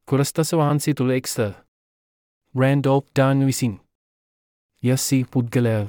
කුරස්තස වහන්සේ තුළ එක්ස්ත රෑන්ඩෝප් ඩාන් විසින් යස්සී පුද්ගලයා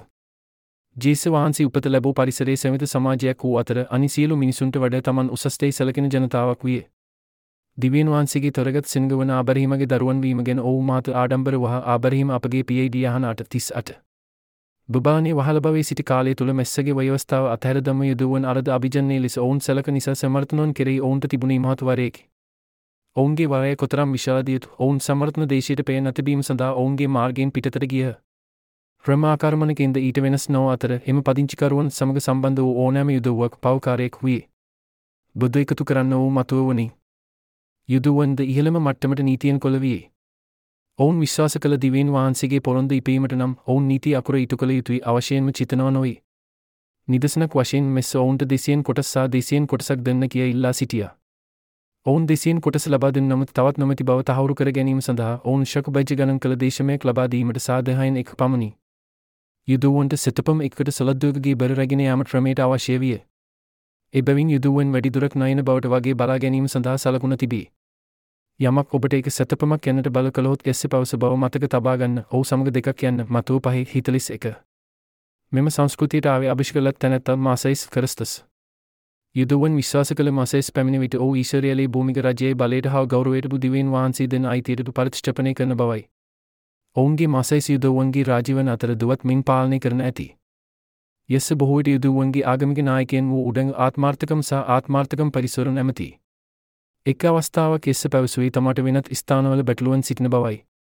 ජේස වහන්සේ උපත ලැබූ පරිසරයේ සැමිත සමාජයක් වූ අතර අනි සියලු මිනිසුන්ට වඩා තමන් උසස්තේ සැලකෙන ජනතාවක් විය. දිව්‍යන් වහන්සේගේ තොරගත් සිංහ වන ආබරහීමගේ දරුවන් වීම ගැන ඔහු මාත ආඩම්බර වහ ආබරහීම අපගේ PID යහන 8:38. බුබානේ වහල භවයේ සිටි කාලය තුල මෙස්සගේ ව්‍යවස්ථාව අතහැර දම යුදවන අරද අභිජන්නේ ලෙස ඔවුන් සැලක නිසා සමර්ථනොන් කෙරෙහි ඔවුන්ට තිබුණේ මහත් වරයකි. ඔවුන්ගේ වරය කොතරම් විශාලදිය යුතු ඔවුන් සමර්ථන දේශයට පෙය නැතිබීම සඳහා ඔවුන්ගේ මාර්ගයෙන් පිටතට ගියහ. ක්‍රමාකර්මණකින්ද ඊට වෙනස් නොව අතර එම පදිංචිකරුවන් සමග සම්බන්ධ වූ ඕනෑම යුදවුවක් පවකාරයෙක් වූයේ. බුදු එකතු කරන්න වූ මතුව වුණි. යුදවුවන්ද ඉහළම මට්ටමට නීතියෙන් කොළ වියේ. ඔවුන් විශ්වාස කළ දිව්‍යන් වහන්සේගේ පොරොන්දු ඉපීමට නම් ඔවුන් නීති අකුර ඉටු කළ යුතුයි අවශ්‍යයෙන්ම චිතනව නොවේ. නිදසුනක් වශයෙන් මෙස්ස ඔවුන්ට 200 කොටස් සහ 200 කොටසක් දෙන්න කියා ඉල්ලා සිටියා. ඔවුන් 200 කොටස ලබා දෙන නමුත් තවත් නොමැති බව තහවුරු කර ගැනීම සඳහා ඔවුන් ශකබජ ගණන් කළ දේශමයක් ලබා දීමට සාදහයෙන් එක් පමණි. යුදවුවන්ට සෙතපම් එකට සලද්දුවකගේ බර රැගෙන යාමට ක්‍රමයට අවශ්‍ය විය. එබැවින් යුදවුවන් වැඩිදුරක් නයන බවට වගේ බලා ගැනීම සඳහා සලකුණ තිබේ. යමක් ඔබට එක සතපමක් යන්නට බල කළහොත් එස්සේ පවස බව මතක තබා ගන්න. ඔහු සමග දෙකක් යන්න මතුව 5:41. මෙම සංස්කෘතියට ආවේ අභිෂ්කලත් තැනැත්තා මාසයිස් ක්‍රිස්තස්. යුදවුවන් විශ්වාස කළ මාසයිස් පැමිණ විට ඔහු ඊශ්වරයාලේ භූමික රජයේ බලයට හා ගෞරවයට දිව්‍යන් වහන්සේ දෙන අයිතියට පරිත්‍යාපනය කරන බවයි. ඔවුන්ගේ මාසයිස් යුදවුවන්ගේ රාජ්‍යවන් අතර දුවත් මින් පාලනය කරන ඇති. යස්ස බොහෝ විට යුදවුවන්ගේ ආගමික නායකයන් වූ උඩඟ ආත්මාර්ථකම් සහ ආත්මාර්ථකම් පරිසරණ ඇමති. එක් අවස්ථාවක යස්ස පැවසුවේ තමාට වෙනත් ස්ථානවල බැටළුවන් සිටින බවයි.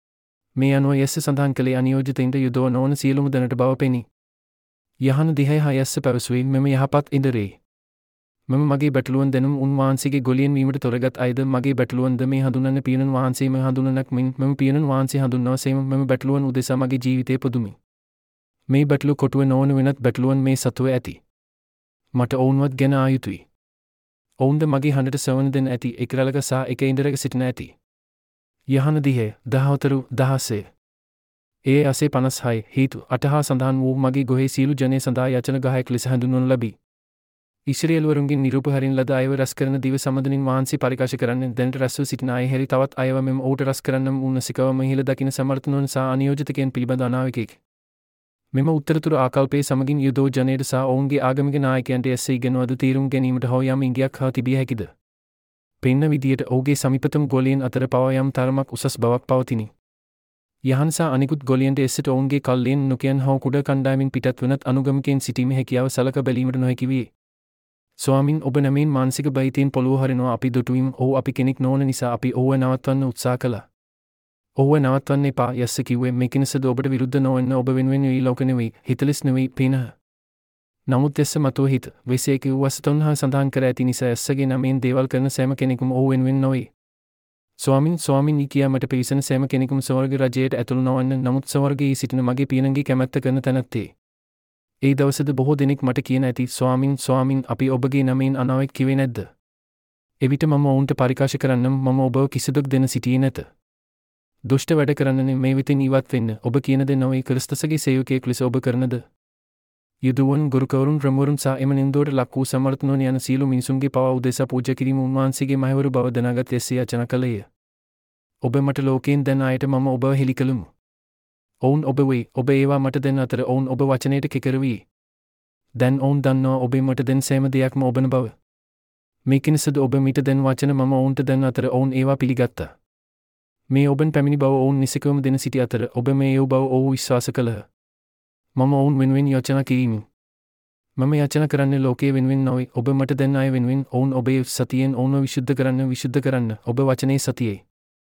මේ අනුව යස්ස සඳහන් කළේ අනියෝජිතයින්ට යුදව නොවන සියලුම දැනට බව පෙනී. යහන 10 යස්ස පැවසුවේ මෙම යහපත් ඉන්දරේ. මම මගේ බැටළුවන් දෙනුම් උන්වහන්සේගේ ගොලියෙන් වීමට තොරගත් අයද මගේ බැටළුවන්ද මේ හඳුනන පියනන් වහන්සේම හඳුනනක් මෙන් මම පියනන් වහන්සේ හඳුන්වා සේම මම බැටළුවන් උදෙසා මගේ ජීවිතේ පොදුමි. මේ බැටළු කොටුව නොවන වෙනත් බැටළුවන් මේ සතුව ඇති. මට ඔවුන්වත් ගැන ආයුතුයි. ඔවුන්ද මගේ හඬට සවන දෙන ඇති එක රැළක සහ එක ඉන්දරක සිටින ඇති. යහන 10 16. ඒ 56 හේතු 8 හා සඳහන් වූ මගේ ගොහේ සියලු ජනය සඳහා යචන ගහයක් ලෙස හඳුන්වනු ලැබී. ඉස්රායෙල්වරුන්ගෙන් නිරූප හරින් ලද අයව රැස් කරන දිව සමදනින් වහන්සේ පරිකාශ කරන්නේ දැනට රැස්ව සිටින අය හැරි තවත් අයව මෙම ඌට රැස් කරන්නම් උන්නසිකවම ඉහළ දකින සමර්ථනවන් සහ අනියෝජිතකයන් පිළිබඳ අනාවකෙක්. මෙම උත්තරතුරු ආකල්පයේ සමගින් යුදෝ ජනයට සහ ඔවුන්ගේ ආගමික නායකයන්ට එසේ ඉගෙනවද තීරුම් ගැනීමට හෝ යම් ඉඟියක් හා තිබිය හැකිද? පෙන්න විදියට ඔහුගේ සමීපතම ගොලියන් අතර පවා යම් තරමක් උසස් බවක් පවතිනි. යහන් සහ අනිකුත් ගොලියන්ට එසට ඔවුන්ගේ කල්ලෙන් නොකියන් හෝ කුඩ කණ්ඩායමින් පිටත් වනත් අනුගමකයන් සිටීමේ හැකියාව සලක බැලීමට නොහැකි වේ. ස්වාමින් ඔබ නැමෙන් මානසික බයිතෙන් පොළොව හරිනවා අපි දුටුවීම ඔහු අපි කෙනෙක් නොවන නිසා අපි ඔහුව නවත්වන්න උත්සාහ කළා. ඔහුව නවත්වන්න එපා යස්ස කිව්වේ මේකිනසද ඔබට විරුද්ධ නොවන්න ඔබ වෙනුවෙන් වී ලෝක නෙවෙයි හිතලස් නෙවෙයි පිනහ. නමුත් එස්ස මතුව හිත වෙසේ කිව් වසතුන්හා සඳහන් කර ඇති නිසා යස්සගේ නමෙන් දේවල් කරන සෑම කෙනෙකුම ඔහු වෙනුවෙන් නොවේ. ස්වාමින් කියා මට පිවිසෙන සෑම කෙනෙකුම ස්වර්ග රජයට ඇතුළු නොවන්න නමුත් ස්වර්ගයේ සිටින මගේ පියනගේ කැමැත්ත කරන තැනැත්තේ. ඒ දවසද බොහෝ දෙනෙක් මට කියන ඇති ස්වාමින් අපි ඔබගේ නමෙන් අනාවෙක් කිවේ නැද්ද? එවිට මම ඔවුන්ට පරිකාශ කරන්නම් මම ඔබව කිසිදුක් දෙන සිටියේ නැත. දුෂ්ට වැඩ කරන්නනේ මේ වෙතින් ඉවත් වෙන්න ඔබ කියන දේ නොවේ ක්‍රිස්තසගේ සේවකයෙක් ලෙස ඔබ කරනද? යුදවුවන් ගුරුකවරුන් රැමුවරුන් සහ එම නින්දෝට ලක් වූ සමර්ථනෝන් යන සියලු මිනිසුන්ගේ පවා උදෙසා පූජා කිරීම උන්වහන්සේගේ මහවරු බව දැනගත් යැස්සේ යචන කළේය. ඔබ මට ලෝකයෙන් දැන අයට මම ඔබව හෙළි කළෙමු. ඔවුන් ඔබ වේ ඔබ ඒවා මට දෙන අතර ඔවුන් ඔබ වචනයට කෙකර වී. දැන් ඔවුන් දන්නවා ඔබ මට දෙන සෑම දෙයක්ම ඔබන බව. මේකිනසද ඔබ මිට දෙන වචන මම ඔවුන්ට දෙන අතර ඔවුන් ඒවා පිළිගත්තා. මේ ඔබන් පැමිණි බව ඔවුන් නිසකවම දෙන සිටි අතර ඔබ මේ ඒව බව ඔවුන් විශ්වාස කළහ. මම ඔවුන් වෙනුවෙන් යෝජනා කිරීමි. මම යෝජනා කරන්නේ ලෝකයේ වෙනුවෙන් නොවේ ඔබ මට දෙන අය වෙනුවෙන් ඔවුන් ඔබේ සතියෙන් ඔවුන්ව විසුද්ධ කරන්න ඔබ වචනේ සතියේ.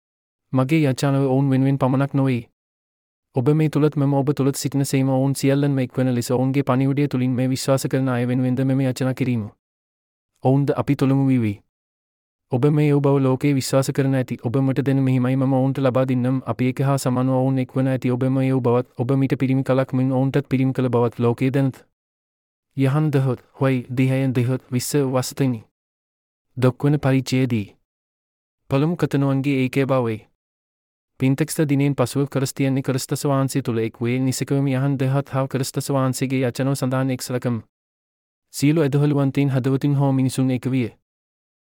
මගේ යෝජනාව ඔවුන් වෙනුවෙන් පමණක් නොවේ. ඔබ මේ තුලත් මම ඔබ තුලත් සිටින සේම ඔවුන් සියල්ලන්ම එක්වන ලෙස ඔවුන්ගේ පණිවිඩය තුලින් මේ විශ්වාස කරන අය වෙනුවෙන්ද මෙම යෝජනා කිරීම. ඔවුන්ද අපි තුලම වී. ඔබ මේ බව ලෝකේ විශ්වාස කරන ඇති ඔබ මට දෙන මෙහිමයි මම ඔවුන්ට ලබා දින්නම් අපි එක හා සමානව ඔවුන් එක්වන ඇති ඔබ මේ බවත් ඔබ මිට පිරිමි කලක් මෙන් ඔවුන්ටත් පිරිමි කළ බවත් ලෝකේ දැනත්. යහන් දහොත් හොයි දිහයන් දහොත් විස්ස වස්තනි. දොක්වන පරිචයේදී පළමු කතනුවන්ගේ ඒකේ බවේ. පින්තෙක්ස්ත දිනෙන් පසුව ක්‍රිස්තියන්නේ ක්‍රිස්තස් වහන්සේ තුල එක් වේ නිසකවම යහන් දහත් හා ක්‍රිස්තස් වහන්සේගේ යචනෝ සඳහන් එක්සලකම්. සියලු ඇදහළුවන්තයින් හදවතින් හෝ මිනිසුන් එක විය.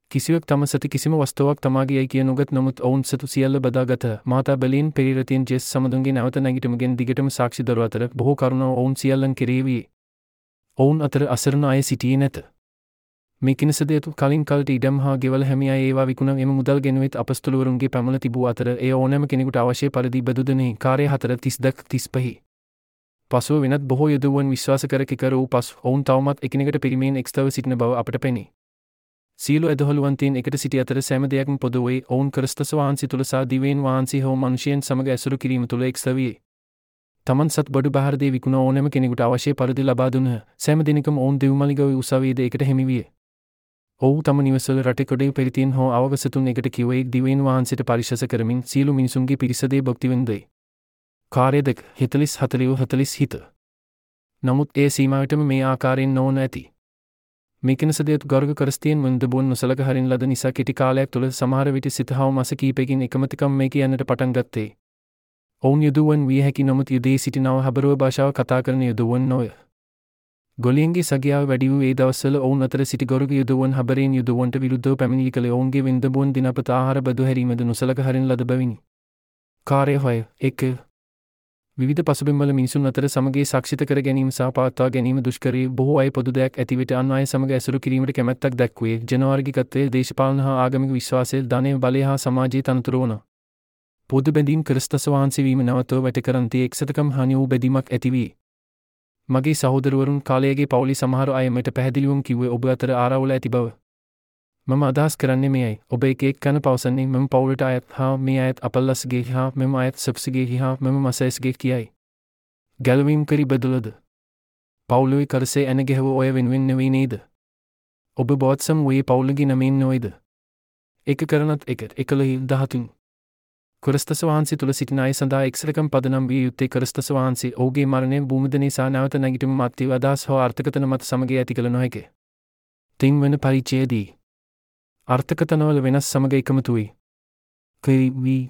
කිසිවෙක් තම සති කිසිම වස්තුවක් තමාගේයි කිය නොගත් නමුත් ඔවුන් සතු සියල්ල බදාගත. මාතා බැලීන් පෙරේරතියන් ජෙස් සමඳුන්ගේ නැවත නැගිටීමෙන් දිගටම සාක්ෂි දරුව අතර බොහෝ කරුණා ඔවුන් සියල්ලන් කෙරෙහි වියේ. ඔවුන් අතර අසරණ අය සිටියේ නැත. මේ කිනසදයතු කලින් කලට ඉඩම් හා ගෙවල හැමි අය ඒවා විකුණ එම මුදල් ගෙනුවෙත් අපස්තුලවරුන්ගේ පැමල තිබූ අතර එය ඕනෑම කෙනෙකුට අවශ්‍ය පරිදි බදුදනේ කාර්ය 4:30-35. පසුව වෙනත් බොහෝ යුදවුවන් විශ්වාස කර කිකර වූ පසු ඔවුන් තවමත් එකිනෙකට පිරිමෙන් එක්ස්තව සිටින බව අපට පෙනේ. සියලු ඇදහළුවන්තීන් එකට සිටි අතර සෑම දෙයක්ම පොදුවේ ඔවුන් ක්‍රිස්තුස් වහන්සේ තුල සහ දිවයින් වහන්සේ හෝ මනුෂ්‍යයන් සමග ඇසුරු කිරීම තුල එක්ස්ත වියේ. තමන් සත් බඩු බාහිර දේ විකුණ ඕනෑම කෙනෙකුට අවශ්‍ය පරිදි ලබා දුන්හ. සෑම දිනකම ඔවුන් දෙව්මලිගවේ උසාවියේද එකට හිමි විය. ඔවුන් තම නිවසවල රටකොඩේ පෙරිතින් හෝ අවගසතුන් එකට කිව්වේ දිවයින් වහන්සේට පරිශස කරමින් සියලු මිනිසුන්ගේ පිරිසදේ භක්ති වෙන්දේ. කාර්ය 2:40-40 හිත. නමුත් ඒ සීමාවටම මේ ආකාරයෙන් නොවන ඇති. මේකනසදේතු ගර්ග කරස්තියෙන් වන්දබුවන් නොසලක හරින් ලද නිසා කෙටි කාලයක් තුළ සමහර විට සිතහව මස කීපයකින් එකමතිකම් මේ කියන්නට පටන් ගත්තේ. ඔවුන් යුදුවන් විය හැකි නමුත් යුදේ සිටිනව හබරුව භාෂාව කතා කරන යුදුවන් නොය. ගොලියන්ගේ සගයාව වැඩි වූ ඒ දවස්වල ඔවුන් අතර සිටි ගොරුක යුදුවන් හබරෙන් යුදුවන්ට විරුද්ධව පැමිණිලි කළ ඔවුන්ගේ වින්දබුවන් දිනපත ආහාර බදු හැරීමද නොසලක හරින් ලද බැවිනි. කාර්ය 1. විවිධ පසුබිම්වල මිනිසුන් අතර සමගිය සාක්ෂිත කර ගැනීම සහ පවත්වා ගැනීම දුෂ්කරී බොහෝ අය පොදු දෙයක් ඇති විට අන් අය සමග ඇසුරු කිරීමට කැමැත්තක් දක්වුවේ. ජනවාර්ගිකත්වයේ දේශපාලන හා ආගමික විශ්වාසයේ ධනය බලය හා සමාජයේ තනතුරු වන පොදු බැඳීම් ක්‍රිස්තුස් වහන්සේ වීම නැවතව වැටකරන්තේ එක්සතකම් හානි වූ බැඳීමක් ඇති වී. මගේ සහෝදරවරුන් කාලයේගේ පවුලේ සමහර අය මට පැහැදිලිවම කිව්වේ ඔබ අතර ආරවුල ඇති බව. මම අදහස් කරන්නේ මෙයයි. ඔබ එක කන පවසන්නේ මෙම පවුලට අයත් හා මේ අයත් අපල්ලස්ගේ හා මෙම අයත් සබ්සිගේ හා මෙම මසයිස්ගේ කියයි. ගැලවීම් කරි බදුලද. පවුලුයි කරසේ ඇන ගැහව ඔය වෙනුවෙන් නෙවෙයි නේද? ඔබ බෝත්සම් වයේ පවුලගේ නමෙන් නොයිද? එක කරනත් එකලහි 13. ක්‍රිස්තුස් වහන්සේ තුල සිටින අය සඳහා එක්සරකම් පදනම් විය යුත්තේ ක්‍රිස්තුස් වහන්සේ ඔහුගේ මරණය භූමිදනේ සහ නැවත නැගිටීම මත්ති අදහස් හෝ අර්ථකථන මත සමග ඇති කළ නොහැක. 3 වෙනි පරිච්ඡේදයේ අර්ථකථනවල වෙනස් සමග එකමුතුයි. ක්‍රී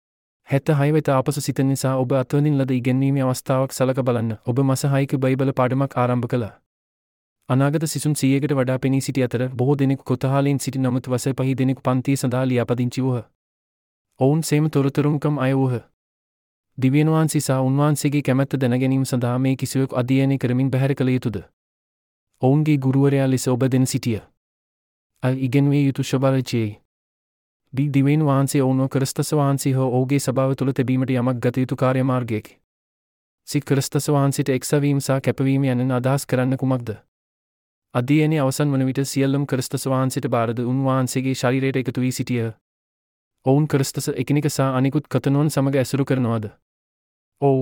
76 වෙත ආපසු සිටින නිසා ඔබ අත්වනින් ලද ඉගෙනීමේ අවස්ථාවක් සලක බලන්න. ඔබ මාස 6ක බයිබල පාඩමක් ආරම්භ කළා. අනාගත සිසුන් 100කට වඩා පෙනී සිටි අතර බොහෝ දෙනෙකු කොතහාලෙන් සිටි නමුත් වසර 5 දෙනෙකු පන්තිය සඳහා ලියාපදිංචි වූහ. ඔවුන් සේම තොරතුරුම්කම් අය වූහ. දිව්‍යන් වහන්සේ සහ උන්වහන්සේගේ කැමැත්ත දැන ගැනීම සඳහා මේ කිසිවෙකු අධ්‍යයනය කරමින් බැහැර කළ යුතුද? ඔවුන්ගේ ගුරුවරයා ලෙස ඔබ දෙන සිටිය. ඉගෙන්විය යුතු ශබරචේ. දිවයින් වහන්සේ ඔවුන්ව ක්‍රිස්තුස් වහන්සේ හෝ ඔහුගේ සභාව තුළ තැබීමට යමක් ගත යුතු කාර්ය මාර්ගයකි. ක්‍රිස්තුස් වහන්සේට එක්සවීම සහ කැපවීම යන අදහස් කරන්න කුමක්ද? අධ්‍යයනයේ අවසන් වන විට සියල්ලම ක්‍රිස්තුස් වහන්සේට බාරද උන්වහන්සේගේ ශරීරයට එකතු වී සිටියහ. ඔවුන් ක්‍රිස්තුස් එකිනෙක සහ අනිකුත් කතනොන් සමග ඇසුරු කරනවාද? ඔව්.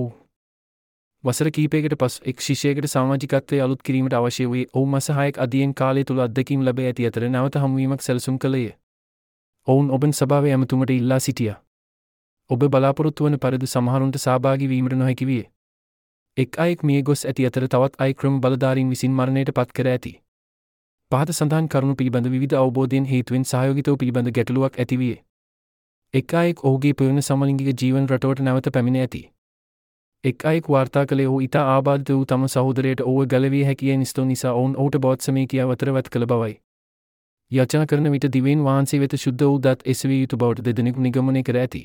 වසර කිහිපයකට පසු එක් ශිෂ්‍යයෙකුට සමාජිකත්වයේ අලුත් කිරීමට අවශ්‍ය වූයේ ඔවුන් මාස 6ක අධ්‍යයන කාලය තුල අත්දැකීම් ලැබ ඇති අතර නැවත හමුවීමක් සැලසුම් කළේය. ඔවුන් ඔබන් සභාවේ ඇමතුමට ඉල්ලා සිටියා. ඔබ බලාපොරොත්තු වන පරිදි සමහරුන්ට සහභාගී වීමට නොහැකි විය. එක් අයෙක් මිය ගොස් ඇති අතර තවත් අය ක්‍රම බලධාරීන් විසින් මරණයට පත් කර ඇති. පහත සඳහන් කරුණු පිළිබඳ විවිධ අවබෝධයන් හේතුවෙන් සහයෝගිතව පිළිබඳ ගැටලුවක් ඇති විය. එක් අයෙක් ඔහුගේ පෙරණ සමලිංගික ජීවන රටාවට නැවත පැමිණ ඇති. එක් අයෙක් වාර්තා කළේ ඔහු ඉතා ආබාධිත වූ තම සහෝදරයට ඔහුව ගැලවිය හැකියි නිසා ඔවුන් ඔහුට බෝත්සමේ කියා වතරවත් කළ බවයි. යචනා කරන විට දිවයින් වහන්සේ වෙත ශුද්ධ වූ දත් එසවිය යුතු බවට දෙදෙනෙකු නිගමනය කර ඇති.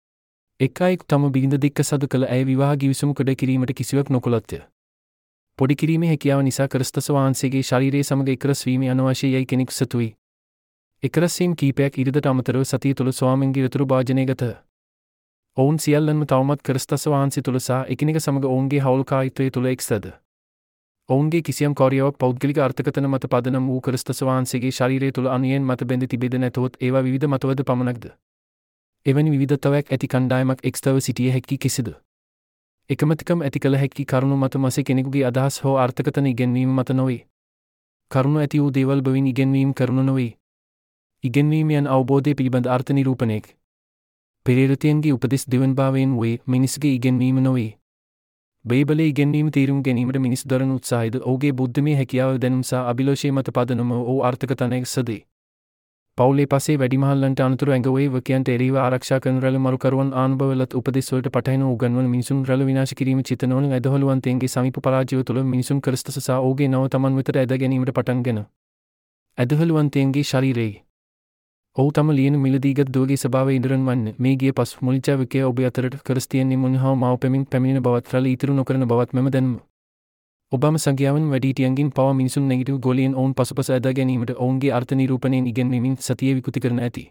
එක් අයෙක් තම බිරිඳ දික්ක සතු කළ ඇය විවාහ ගිවිසුම කඩ කිරීමට කිසිවක් නොකළොත්ය. පොඩි කිරීමේ හැකියාව නිසා ක්‍රිස්තුස් වහන්සේගේ ශරීරයේ සමග එකරස් වීම අනවශ්‍යයි යයි කෙනෙකු සතුයි. එකරස් වීම කීපයක් ඉරිදට අමතරව සතිය තුළ ස්වාමීන්ගේ උතුරු භාජනය ගතහ. ඔවුන් සියල්ලන්ම තවමත් ක්‍රිස්තුස් වහන්සේ තුළ සහ එකිනෙක සමග ඔවුන්ගේ හවුල්කාරීත්වය තුළ එක්සද. ඔවුන්ගේ කිසියම් කාර්යාවක් පෞද්ගලික අර්ථකථන මත පදනම් වූ ක්‍රිස්තුස් වහන්සේගේ ශරීරය තුළ අනුයෙන් මත බැඳී තිබෙද නැතහොත් ඒවා විවිධ මතවද පමණක්ද? එවැනි විවිධතාවයක් ඇති කණ්ඩායමක් එක්ස්තව සිටිය හැකි කෙසේද? එකමතිකම් ඇති කළ හැකි කරුණු මත මසේ කෙනෙකුගේ අදහස් හෝ අර්ථකථන ඉගෙනවීම මත නොවේ. කරුණු ඇති වූ දේවල් බවින් ඉගෙනවීම කරුණු නොවේ. ඉගෙනවීම යන අවබෝධය පිළිබඳ අර්ථ නිරූපණයක්. පෙරේරතියන්ගේ උපදෙස් දෙවන්භාවයෙන් වේ මිනිස්ගේ ඉගෙනවීම නොවේ. බයිබලයේ ඉගෙනවීම තීරුම් ගැනීමට මිනිස් දරන උත්සාහයද ඔහුගේ බුද්ධිමය හැකියාව දැනුම සහ අභිලාෂය මත පදනම ඔහු අර්ථකථනයක් සදේ. පවුලේ පසේ වැඩිමහල්ලන්ට අනතුරු ඇඟවුවේ වකයන්ට එරෙහිව ආරක්ෂා කරන රැළ මරුකරුවන් ආනුභවලත් උපදෙස් වලට පටහැන උගන්වන මිනිසුන් රැළ විනාශ කිරීම චිතනවන ඇදහළුවන්තයන්ගේ සමීප පරාජය තුළ මිනිසුන් ක්‍රිස්තුස් සහ ඔහුගේ නව තමන් වෙතට ඇද ගැනීමට පටන්ගෙන ඇදහළුවන්තයන්ගේ ශරීරයේ ඔහු තම ලියන මිලදීගත් දුවගේ ස්වභාවය ඉදරන් වන්න මේ ගිය පසු මුලිචාවකය ඔබ අතරට ක්‍රිස්තියානි මුන්හා මාව පැමිණ පැමිණෙන බවත් රළ ඉතුරු නොකරන බවත් මෙම දැන්ම. ඔබම සංඛ්‍යාවන් වැඩිහිටියන්ගෙන් පවා මිනිසුන් නැගිටිව ගොලියෙන් ඔවුන් පසුපස ඇදා ගැනීමට ඔවුන්ගේ අර්ථ නිරූපණයෙන් ඉගෙනීමෙන් සතිය විකෘති කරන ඇති.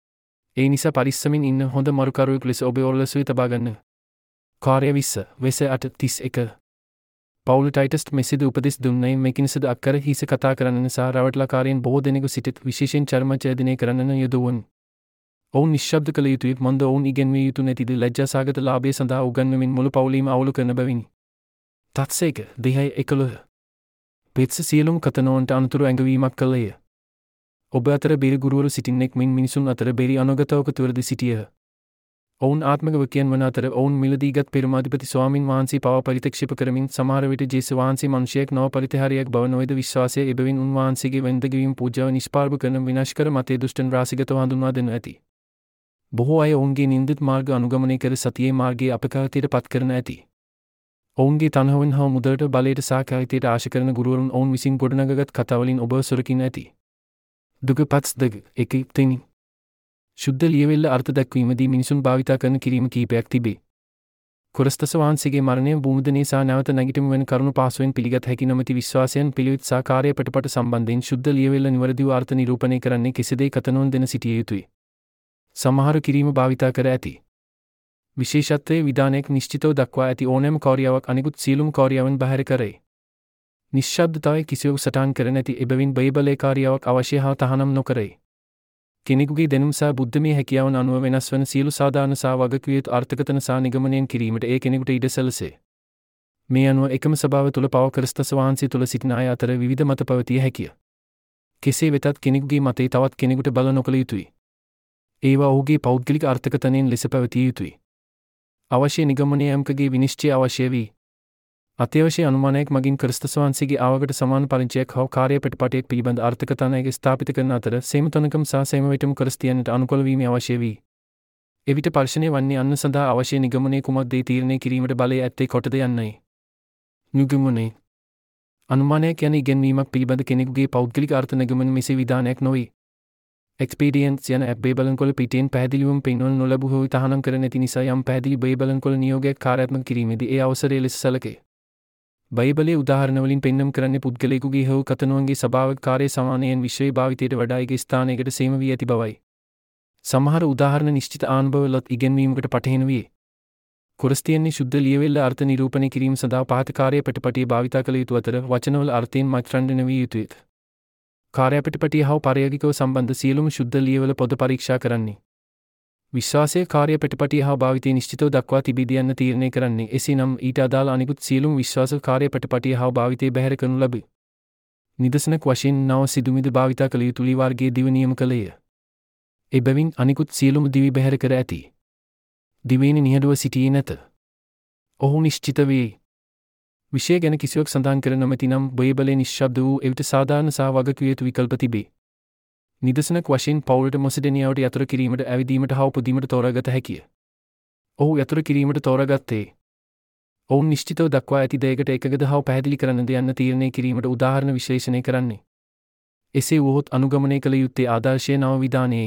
ඒ නිසා පරිස්සමින් ඉන්න හොඳ මරුකරුවෙකු ලෙස ඔබ ඔරලොසුවේ තබා ගන්න. කාර්ය 20 වෙස 8:31 පවුල ටයිටස්ට් මෙසේද උපදෙස් දුන්නේ මේකිනසද අක්කර හිස කතා කරන්න සහ රවට්ලාකාරයන් බොහෝ දෙනෙකු සිටිත් විශේෂයෙන් චර්මචේදනය කරන්නන යොදවුන්. ඔවුන් නිශ්ශබ්ද කළ යුතුයි මන්ද ඔවුන් ඉගෙන්විය යුතු නැතිද ලැජ්ජාසහගත ලාභය සඳහා උගන්වමින් මුළු පවුලීම අවුලු කරන බැවිනි. තත්සේක 10:11 පෙත්ස සියලුම කතනෝන්ට අනතුරු ඇඟවීමක් කළේය. ඔබ අතර බෙරි ගුරුවරු සිටින්නෙක් මින් මිනිසුන් අතර බෙරි අනුගතවකතුවරද සිටියහ. ඔවුන් ආත්මක වකියන් වන අතර ඔවුන් මිලදීගත් පෙරමාධිපති ස්වාමින් වහන්සේ පවා පරිතක්ෂේප කරමින් සමහර විට ජේසුස් වහන්සේ මනුෂ්‍යයෙක් නොව පරිත්‍යාරයක් බව නොවේද විශ්වාසය එබැවින් උන්වහන්සේගේ වෙන්දගවීම් පූජාව නිෂ්පාර්භ කරන විනාශකර මතයේ දුෂ්ටන් රාශිගතව හඳුන්වා දෙනු ඇති. බොහෝ අය ඔවුන්ගේ නින්දිත මාර්ග අනුගමනය කර සතියේ මාර්ගයේ අපකාරතයට පත් කරන ඇති. ඔවුන්ගේ තනහවෙන් හා මුදලට බලයට සාකාරිතයට ආශ කරන ගුරුවරුන් ඔවුන් විසින් ගොඩනගගත් කතාවලින් ඔබ සොරකින් ඇති. දුක පත්ස් දග එක තෙනි. ශුද්ධ ලියවෙල්ල අර්ථ දක්වීමදී මිනිසුන් භාවිතා කරන කිරීම කීපයක් තිබේ. කොරස්තස වහන්සේගේ මරණය භූමිදනයේ සහ නැවත නැගිටීම වෙන කරුණු පහසුවෙන් පිළිගත හැකි නොමැති විශ්වාසයන් පිළිවෙත් සහ කාර්යපටපට සම්බන්ධයෙන් ශුද්ධ ලියවෙල්ල නිවැරදිව අර්ථ නිරූපණය කරන්නේ කෙසේදයි කතනෝන් දෙන සිටිය යුතුයි. සමහර කිරීම භාවිතා කර ඇති. විශේෂත්වයේ විධානයක් නිශ්චිතව දක්වා ඇති ඕනෑම කෞර්යාවක් අනිකුත් සියලුම කෞර්යාවන් බැහැර කරයි. නිශ්ශබ්දතාවය කිසිවෙකු සටහන් කර නැති එබැවින් බයිබලයේ කාර්යාවක් අවශ්‍ය හා තහනම් නොකරයි. කෙනෙකුගේ දැනුම සහ බුද්ධමය හැකියාවන් අනුව වෙනස් වන සියලු සාධාරණ සහ වගකිව යුතු අර්ථකථන සහ නිගමනයන් කිරීමට ඒ කෙනෙකුට ඉඩ සැලසේ. මේ අනුව එකම සභාව තුළ පව ක්‍රිස්තුස් වහන්සේ තුළ සිටින අය අතර විවිධ මත පැවතිය හැකිය. කෙසේ වෙතත් කෙනෙකුගේ මතය තවත් කෙනෙකුට බල නොකළ යුතුයි. ඒවා ඔහුගේ පෞද්ගලික අර්ථකථනයෙන් ලෙස පැවතිය යුතුයි. අවශ්‍ය නිගමනය යම්කගේ විනිශ්චය අවශ්‍ය වී අත්‍යවශ්‍ය අනුමානයක් මගින් ක්‍රිස්තුස් වහන්සේගේ ආවකට සමාන පරිචයක් හෝ කාර්යපටපටයක් පිළිබඳ අර්ථකථනයක ස්ථාපිත කරන අතර සේමතොනකම් සහ සේමවිටම ක්‍රිස්තියානිට අනුකූල වීම අවශ්‍ය වී. එවිට පර්ශනය වන්නේ අන්න සඳහා අවශ්‍ය නිගමනය කුමක්දේ තීරණය කිරීමට බලය ඇත්තේ කොටද යන්නයි. නිගමනය අනුමානයක් යන ඉගෙනීමක් පිළිබඳ කෙනෙකුගේ පෞද්ගලික අර්ථ නිගමන මෙසේ විධානයක් නොවේ. එක්ස්පීඩියන්ස් යන ඇප් බේබලන්කොළ පිටියෙන් පැහැදිලිවම පෙන්වනු නොලැබූ හෝ තහනම් කර නැති නිසා යම් පැහැදිලි බේබලන්කොළ නියෝගයක් කාර්යාත්මක කිරීමේදී ඒ අවසරය ලෙස සැලකේ. බයිබලයේ උදාහරණවලින් පෙන්වම් කරන්නේ පුද්ගලයෙකුගේ හෝ කතනුවන්ගේ ස්වභාවික කාර්ය සමානයෙන් විශ්වයේ භාවිතයට වඩා එක ස්ථානයකට සීම වී ඇති බවයි. සමහර උදාහරණ නිශ්චිත ආනුභවවලත් ඉගෙනීමකට පටහැනි වේ. ක්‍රිස්තියානි ශුද්ධ ලියවෙල්ල අර්ථ නිරූපණය කිරීම සඳහා පහත කාර්යපටපටිය භාවිතා කළ යුතු අතර වචනවල අර්ථයෙන් මත්‍රණ්ඩන විය යුතුය. කාර්යපටපටිය හා පරයාගිකව සම්බන්ධ සියලුම ශුද්ධ ලියවල පොද පරීක්ෂා කරන්නේ. විශ්වාසයේ කාර්යපටපටිය හා භාවිතය නිශ්චිතව දක්වා තිබීද යන්න තීරණය කරන්නේ. එසේනම් ඊට අදාළ අනිකුත් සියලුම විශ්වාස කාර්යපටපටිය හා භාවිතය බැහැර කරනු ලැබේ. නිදසුනක් වශයෙන් නව සිදුමිද භාවිතා කළ යුතු ලී වර්ගයේ දිව නියම කළේය. එබැවින් අනිකුත් සියලුම දිවි බැහැර කර ඇති. දිවයින නිහඬව සිටියේ නැත. ඔහු නිශ්චිත වේ. විෂය ගැන කිසිවක් සඳහන් කර නොමැති නම් බයිබලයේ නිශ්ශබ්ද වූ එවිට සාධාරණ සහ වගකිව යුතු විකල්ප තිබේ. නිදසුනක් වශයෙන් පවුලට මොසිඩනියාවට යතුරු කිරීමට ඇවිදීමට හා උපදීමට තෝරාගත හැකිය. ඔහු යතුරු කිරීමට තෝරාගත්තේ ඔවුන් නිශ්චිතව දක්වා ඇති දෙයකට එකගද හා පැහැදිලි කරන්නද යන්න තීරණය කිරීමට උදාහරණ විශ්ලේෂණය කරන්නේ. එසේ වුවහොත් අනුගමනය කළ යුත්තේ ආදර්ශය නව විධානයේ.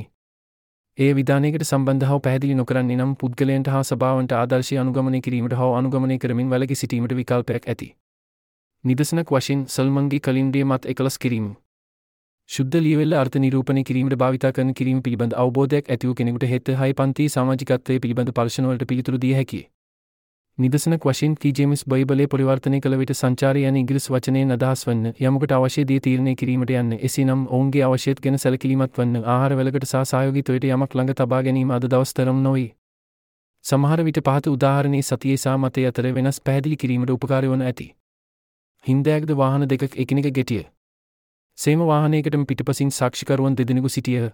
ඒ විධානයකට සම්බන්ධ හා පැහැදිලි නොකරන්නේ නම් පුද්ගලයන්ට හා සභාවන්ට ආදර්ශය අනුගමනය කිරීමට හා අනුගමනය කරමින් වැළකී සිටීමට විකල්පයක් ඇති. නිදසුනක් වශයෙන් සල්මන්ගේ කලින්ඩිය මත එකලස් කිරීම. ශුද්ධ ලියවෙල්ල අර්ථ නිරූපණය කිරීමට භාවිතා කරන කිරීම පිළිබඳ අවබෝධයක් ඇති වූ කෙනෙකුට හෙත් හයි පන්ති සමාජිකත්වයේ පිළිබඳ ප්‍රශ්නවලට පිළිතුරු දිය හැකිය. නිදසුනක් වශයෙන් කී ජේම්ස් බයිබලයේ පරිවර්තනය කළ විට සංචාරය යන ඉංග්‍රීසි වචනයෙන් අදහස් වන්න යමකට අවශ්‍ය දේ තීරණය කිරීමට යන්නේ. එසේනම් ඔවුන්ගේ අවශ්‍යත් ගැන සැලකිලිමත් වන්න ආහාරවලකට සහ සහයෝගීත්වයට යමක් ළඟ තබා ගැනීම අද දවස් තරම් නොවේ. සමහර විට පහත උදාහරණයේ සතියේ සහ මතයේ අතර වෙනස් පැහැදිලි කිරීමට උපකාරී වන ඇති. හින්දෑග්ද වාහන දෙකක් එකිනෙක ගැටිය. සේම වාහනයකටම පිටපසින් සාක්ෂිකරුවන් දෙදෙනෙකු සිටියහ.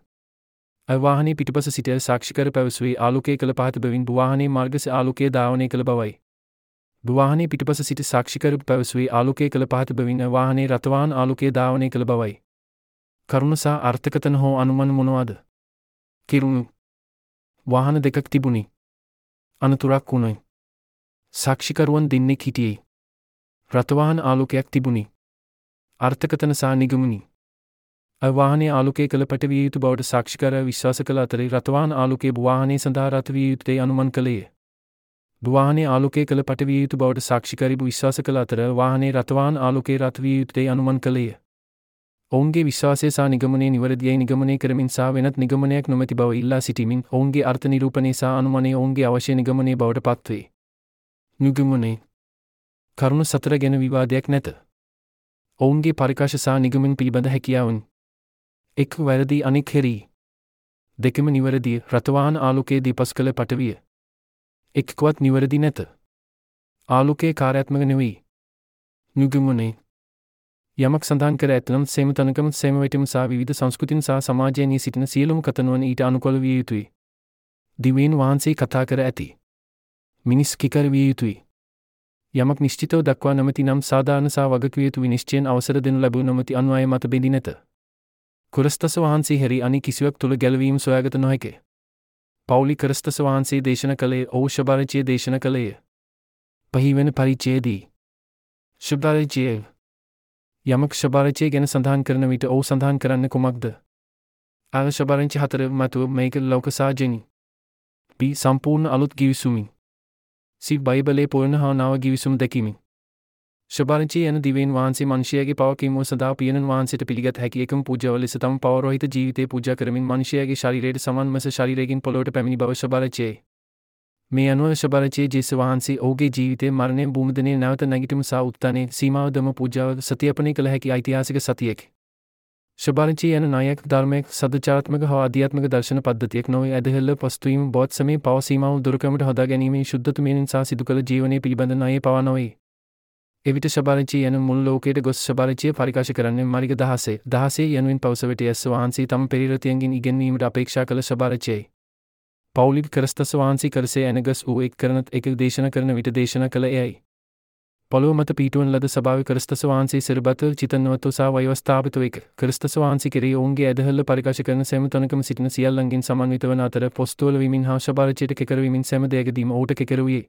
වාහනේ පිටපස සිටිය සාක්ෂිකර පැවසුවේ ආලෝකය කළ පහත බැවින් වාහනේ මාර්ගස ආලෝකය ධාවනය කළ බවයි. වාහනේ පිටපස සිටි සාක්ෂිකරු පැවසුවේ ආලෝකය කළ පහත බැවින් වාහනේ රථවාහන ආලෝකය ධාවනය කළ බවයි. කරුණ සහ අර්ථකථන හෝ අනුමන මොනවාද? කිරුණු වාහන දෙකක් තිබුණි. අනතුරක් වුණයි. සාක්ෂිකරුවන් දෙන්නෙක් හිටියේ. රථවාහන ආලෝකයක් තිබුණි. අර්ථකථන සහ නිගමනි. වාහනේ ආලෝකය කළ පැට විය යුතු බවට සාක්ෂි කර විශ්වාස කළ අතරේ රථවාහන ආලෝකයේ වාහනේ සඳහා රථ විය යුතුයි අනුමත කළේය. වාහනේ ආලෝකය කළ පැට විය යුතු බවට සාක්ෂි කරිබු විශ්වාස කළ අතර වාහනේ රථවාහන ආලෝකයේ රථ විය යුතුයි අනුමත කළේය. ඔවුන්ගේ විශ්වාසය සහ නිගමනය නිවැරදියයි නිගමනය කරමින් සහ වෙනත් නිගමනයක් නොමැති බව ඉල්ලා සිටිමින් ඔවුන්ගේ අර්ථ නිරූපණය සහ අනුමනය ඔවුන්ගේ අවශ්‍ය නිගමනය බවට පත්වේ. නිගමනය කරුණු 4 ගැන විවාදයක් නැත. ඔවුන්ගේ පරිකාශ සහ නිගමන පිළිබඳ හැකියාවන් 1. වැරදි අනෙක් හෙරි 2. නිවැරදිය රථවාහන ආලෝකයේ දීපස් කළ පටවිය 1වත් නිවැරදි නැත. ආලෝකයේ කාර්යාත්මක නෙවෙයි. නිගමනය යමක් සඳහන් කර ඇතනම් සේම තනකම සේම වෙටම සහ විවිධ සංස්කෘතින් සහ සමාජයන්හි සිටින සියලුම කතනුවන් ඊට අනුකූල විය යුතුයි. දිවයින් වහන්සේ කතා කර ඇති මිනිස් කිකර විය යුතුයි. යමක් නිශ්චිතව දක්වා නොමැති නම් සාධාරණ සහ වගකිව යුතු විනිශ්චයෙන් අවසර දෙනු ලැබුව නොමැති අන්වය මත බෙදී නැත. ක්‍රිස්තස් වහන්සේ හැරි අනි කිසිවක් තුළ ගැලවීම සොයාගත නොහැක. පෞලි ක්‍රිස්තස් වහන්සේ දේශනා කළේ ඔහු ශබාරචිය දේශනා කළේය. පහිවෙන පරිච්ඡේදයේ ශබාරචිය යමක් ශබාරචිය ගැන සඳහන් කරන විට ඔහු සඳහන් කරන්නේ කුමක්ද? ආ ශබාරචිය 4 මතුව මේක ලෝක සාජනි. B සම්පූර්ණ අලුත් ගිවිසුමින්. C බයිබලයේ පොරණ හා නව ගිවිසුම් දැකීමෙන්. ශබාරචිය යන දිවයින් වහන්සේ මනුෂ්‍යයාගේ පව කීම සඳහා පියනන් වහන්සේට පිළිගත් හැකි එකම පූජාව ලෙස තම පෞරෝහිත ජීවිතේ පූජා කරමින් මනුෂ්‍යයාගේ ශරීරයට සමානමස ශරීරයෙන් පොළොවට පැමිණි බව ශබාරචියයි. මේ අනුව ශබාරචිය ජේසුස් වහන්සේ ඔහුගේ ජීවිතයේ මරණයෙන් භූමිදනේ නැවත නැගිටීම සහ උත්ථානයේ සීමාව දම පූජාව සත්‍යපනය කළ හැකි ඓතිහාසික සතියකි. ශබාරචිය යන නායක ධර්මයක් සදාචාරාත්මක හා ආධ්‍යාත්මික දර්ශන පද්ධතියක් නොවේ. ඇදහිල්ල පස්තුවීම බෞද්ධ සමයේ පව සීමාව දුරු කිරීමට හදා ගැනීමේ ශුද්ධතුමියන් සහ සිදු කළ ජීවනයේ පිළිබඳ ණයේ පව නොවේ. එවිට ශබාරචිය යන මුළු ලෝකයට ගොස් ශබාරචිය පරිකාශ කරන්නේ මරිග 16 යනුවෙන් පවසවිට යස් වහන්සේ තම පෙරිරතියන්ගෙන් ඉගෙනීමට අපේක්ෂා කළ ශබාරචියයි. පෞලි ක්‍රිස්තස් වහන්සේ කරසේ ඇනගස් වූ එක් කරනත් එක දේශනා කරන විට දේශනා කළ එයයි. පොළොව මත පීටුවන් ලද සභාවේ ක්‍රිස්තස් වහන්සේ සිරබත චිතනවත්ව සහ වෛවස්ථාපිත වේ. ක්‍රිස්තස් වහන්සේ කෙරෙහි ඔවුන්ගේ ඇදහිල්ල පරිකාශ කරන සෑම තැනකම සිටින සියල්ලන්ගෙන් සමන්විත වන අතර පොස්තෝල වීමෙන් හා ශබාරචියට කෙකර වීමෙන් සෑම දෙයකදීම ඔහුට කෙකර වූයේ.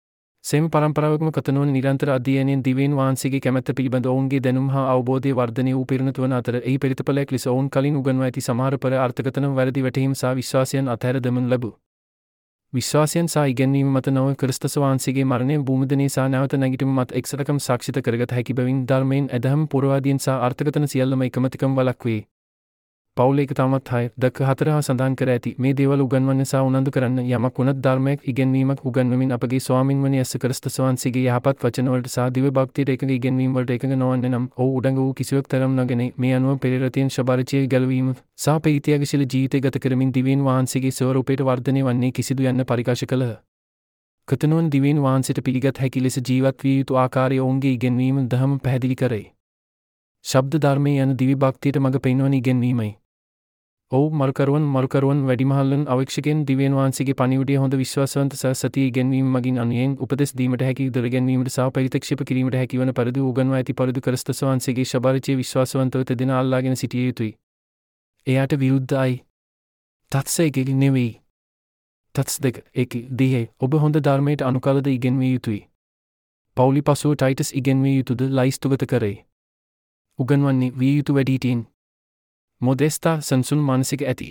සෑම පරම්පරාවකම කතනෝන නිරන්තර අධ්‍යයනයෙන් දිවයින් වහන්සේගේ කැමැත්ත පිළිබඳ ඔවුන්ගේ දැනුම හා අවබෝධය වර්ධනය වූ පිරිනතු වන අතර එහි පෙරිතපලයක් ලෙස ඔවුන් කලින් උගන්වා ඇති සමහර පෙර අර්ථකථන වැරදි වැටහීම් සහ විශ්වාසයන් අතහැර දමනු ලැබු. විශ්වාසයන් සහ ඉගැන්වීම මත නොව ක්‍රිස්තස් වහන්සේගේ මරණය භූමිදනේ සහ නැවත නැගිටීම මත එක්සතකම් සාක්ෂිත කරගත හැකි බැවින් ධර්මයෙන් ඇදහම් පුරවාදීන් සහ අර්ථකථන සියල්ලම එකමතිකම් වළක්වේ. පෞල එක තමත් 6:4 හා සඳහන් කර ඇති මේ දේවල් උගන්වන්න සහ උනන්දු කරන්න යමක් වුණත් ධර්මයක් ඉගැන්වීමක් උගන්වමින් අපගේ ස්වාමින් වන යස ක්‍රිස්තස් වහන්සේගේ යහපත් වචන වලට සහ දිව්‍ය භක්තියට එකඟ ඉගැන්වීම වලට එකඟ නොවන්න නම් ඔහු උඩඟ වූ කිසිවක් තරම් නොගෙන මේ අනුව පෙරරතියන් ශබාරචිය ගැලවීම සහ ප්‍රීතියගශීල ජීවිතය ගත කරමින් දිවයින් වහන්සේගේ ස්වරූපයට වර්ධනය වන්නේ කිසිදු යන්න පරිකාශ කළහ. කතනුවන් දිවයින් වහන්සේට පිළිගත් හැකි ලෙස ජීවත් විය යුතු ආකාරය ඔවුන්ගේ ඉගැන්වීම දහම පැහැදිලි කරයි. ශබ්ද ධර්මයේ යන දිව්‍ය භක්තියට මඟ පෙන්වන ඉගැන්වීමයි. ඔව් මරුකරුවන් වැඩිමහල්ලන් අවේක්ෂකයන් දිවයින් වහන්සේගේ පණිවිඩය හොඳ විශ්වාසවන්ත සහ සතිය ඉගැන්වීම මගින් අනුයෙන් උපදෙස් දීමට හැකි දොර ගැන්වීමට සහ පරිත්‍ක්ෂේප කිරීමට හැකි වන පරිදි උගන්වා ඇති පරිදි ක්‍රිස්තස් වහන්සේගේ ශබාරචිය විශ්වාසවන්තව තෙදෙන අල්ලාගෙන සිටිය යුතුයි. එයාට විරුද්ධයි. තත්ස 1 නෙවෙයි. තත්ස් 2 ඔබ හොඳ ධර්මයට අනුකලද ඉගැන්විය යුතුයි. පෞලි පසුව ටයිටස් ඉගැන්විය යුතුද ලයිස්තුගත කරේ. උගන්වන්නේ විය යුතු වැඩිහිටියන්. මොදෙස්තා සංසුන් මානසික ඇති.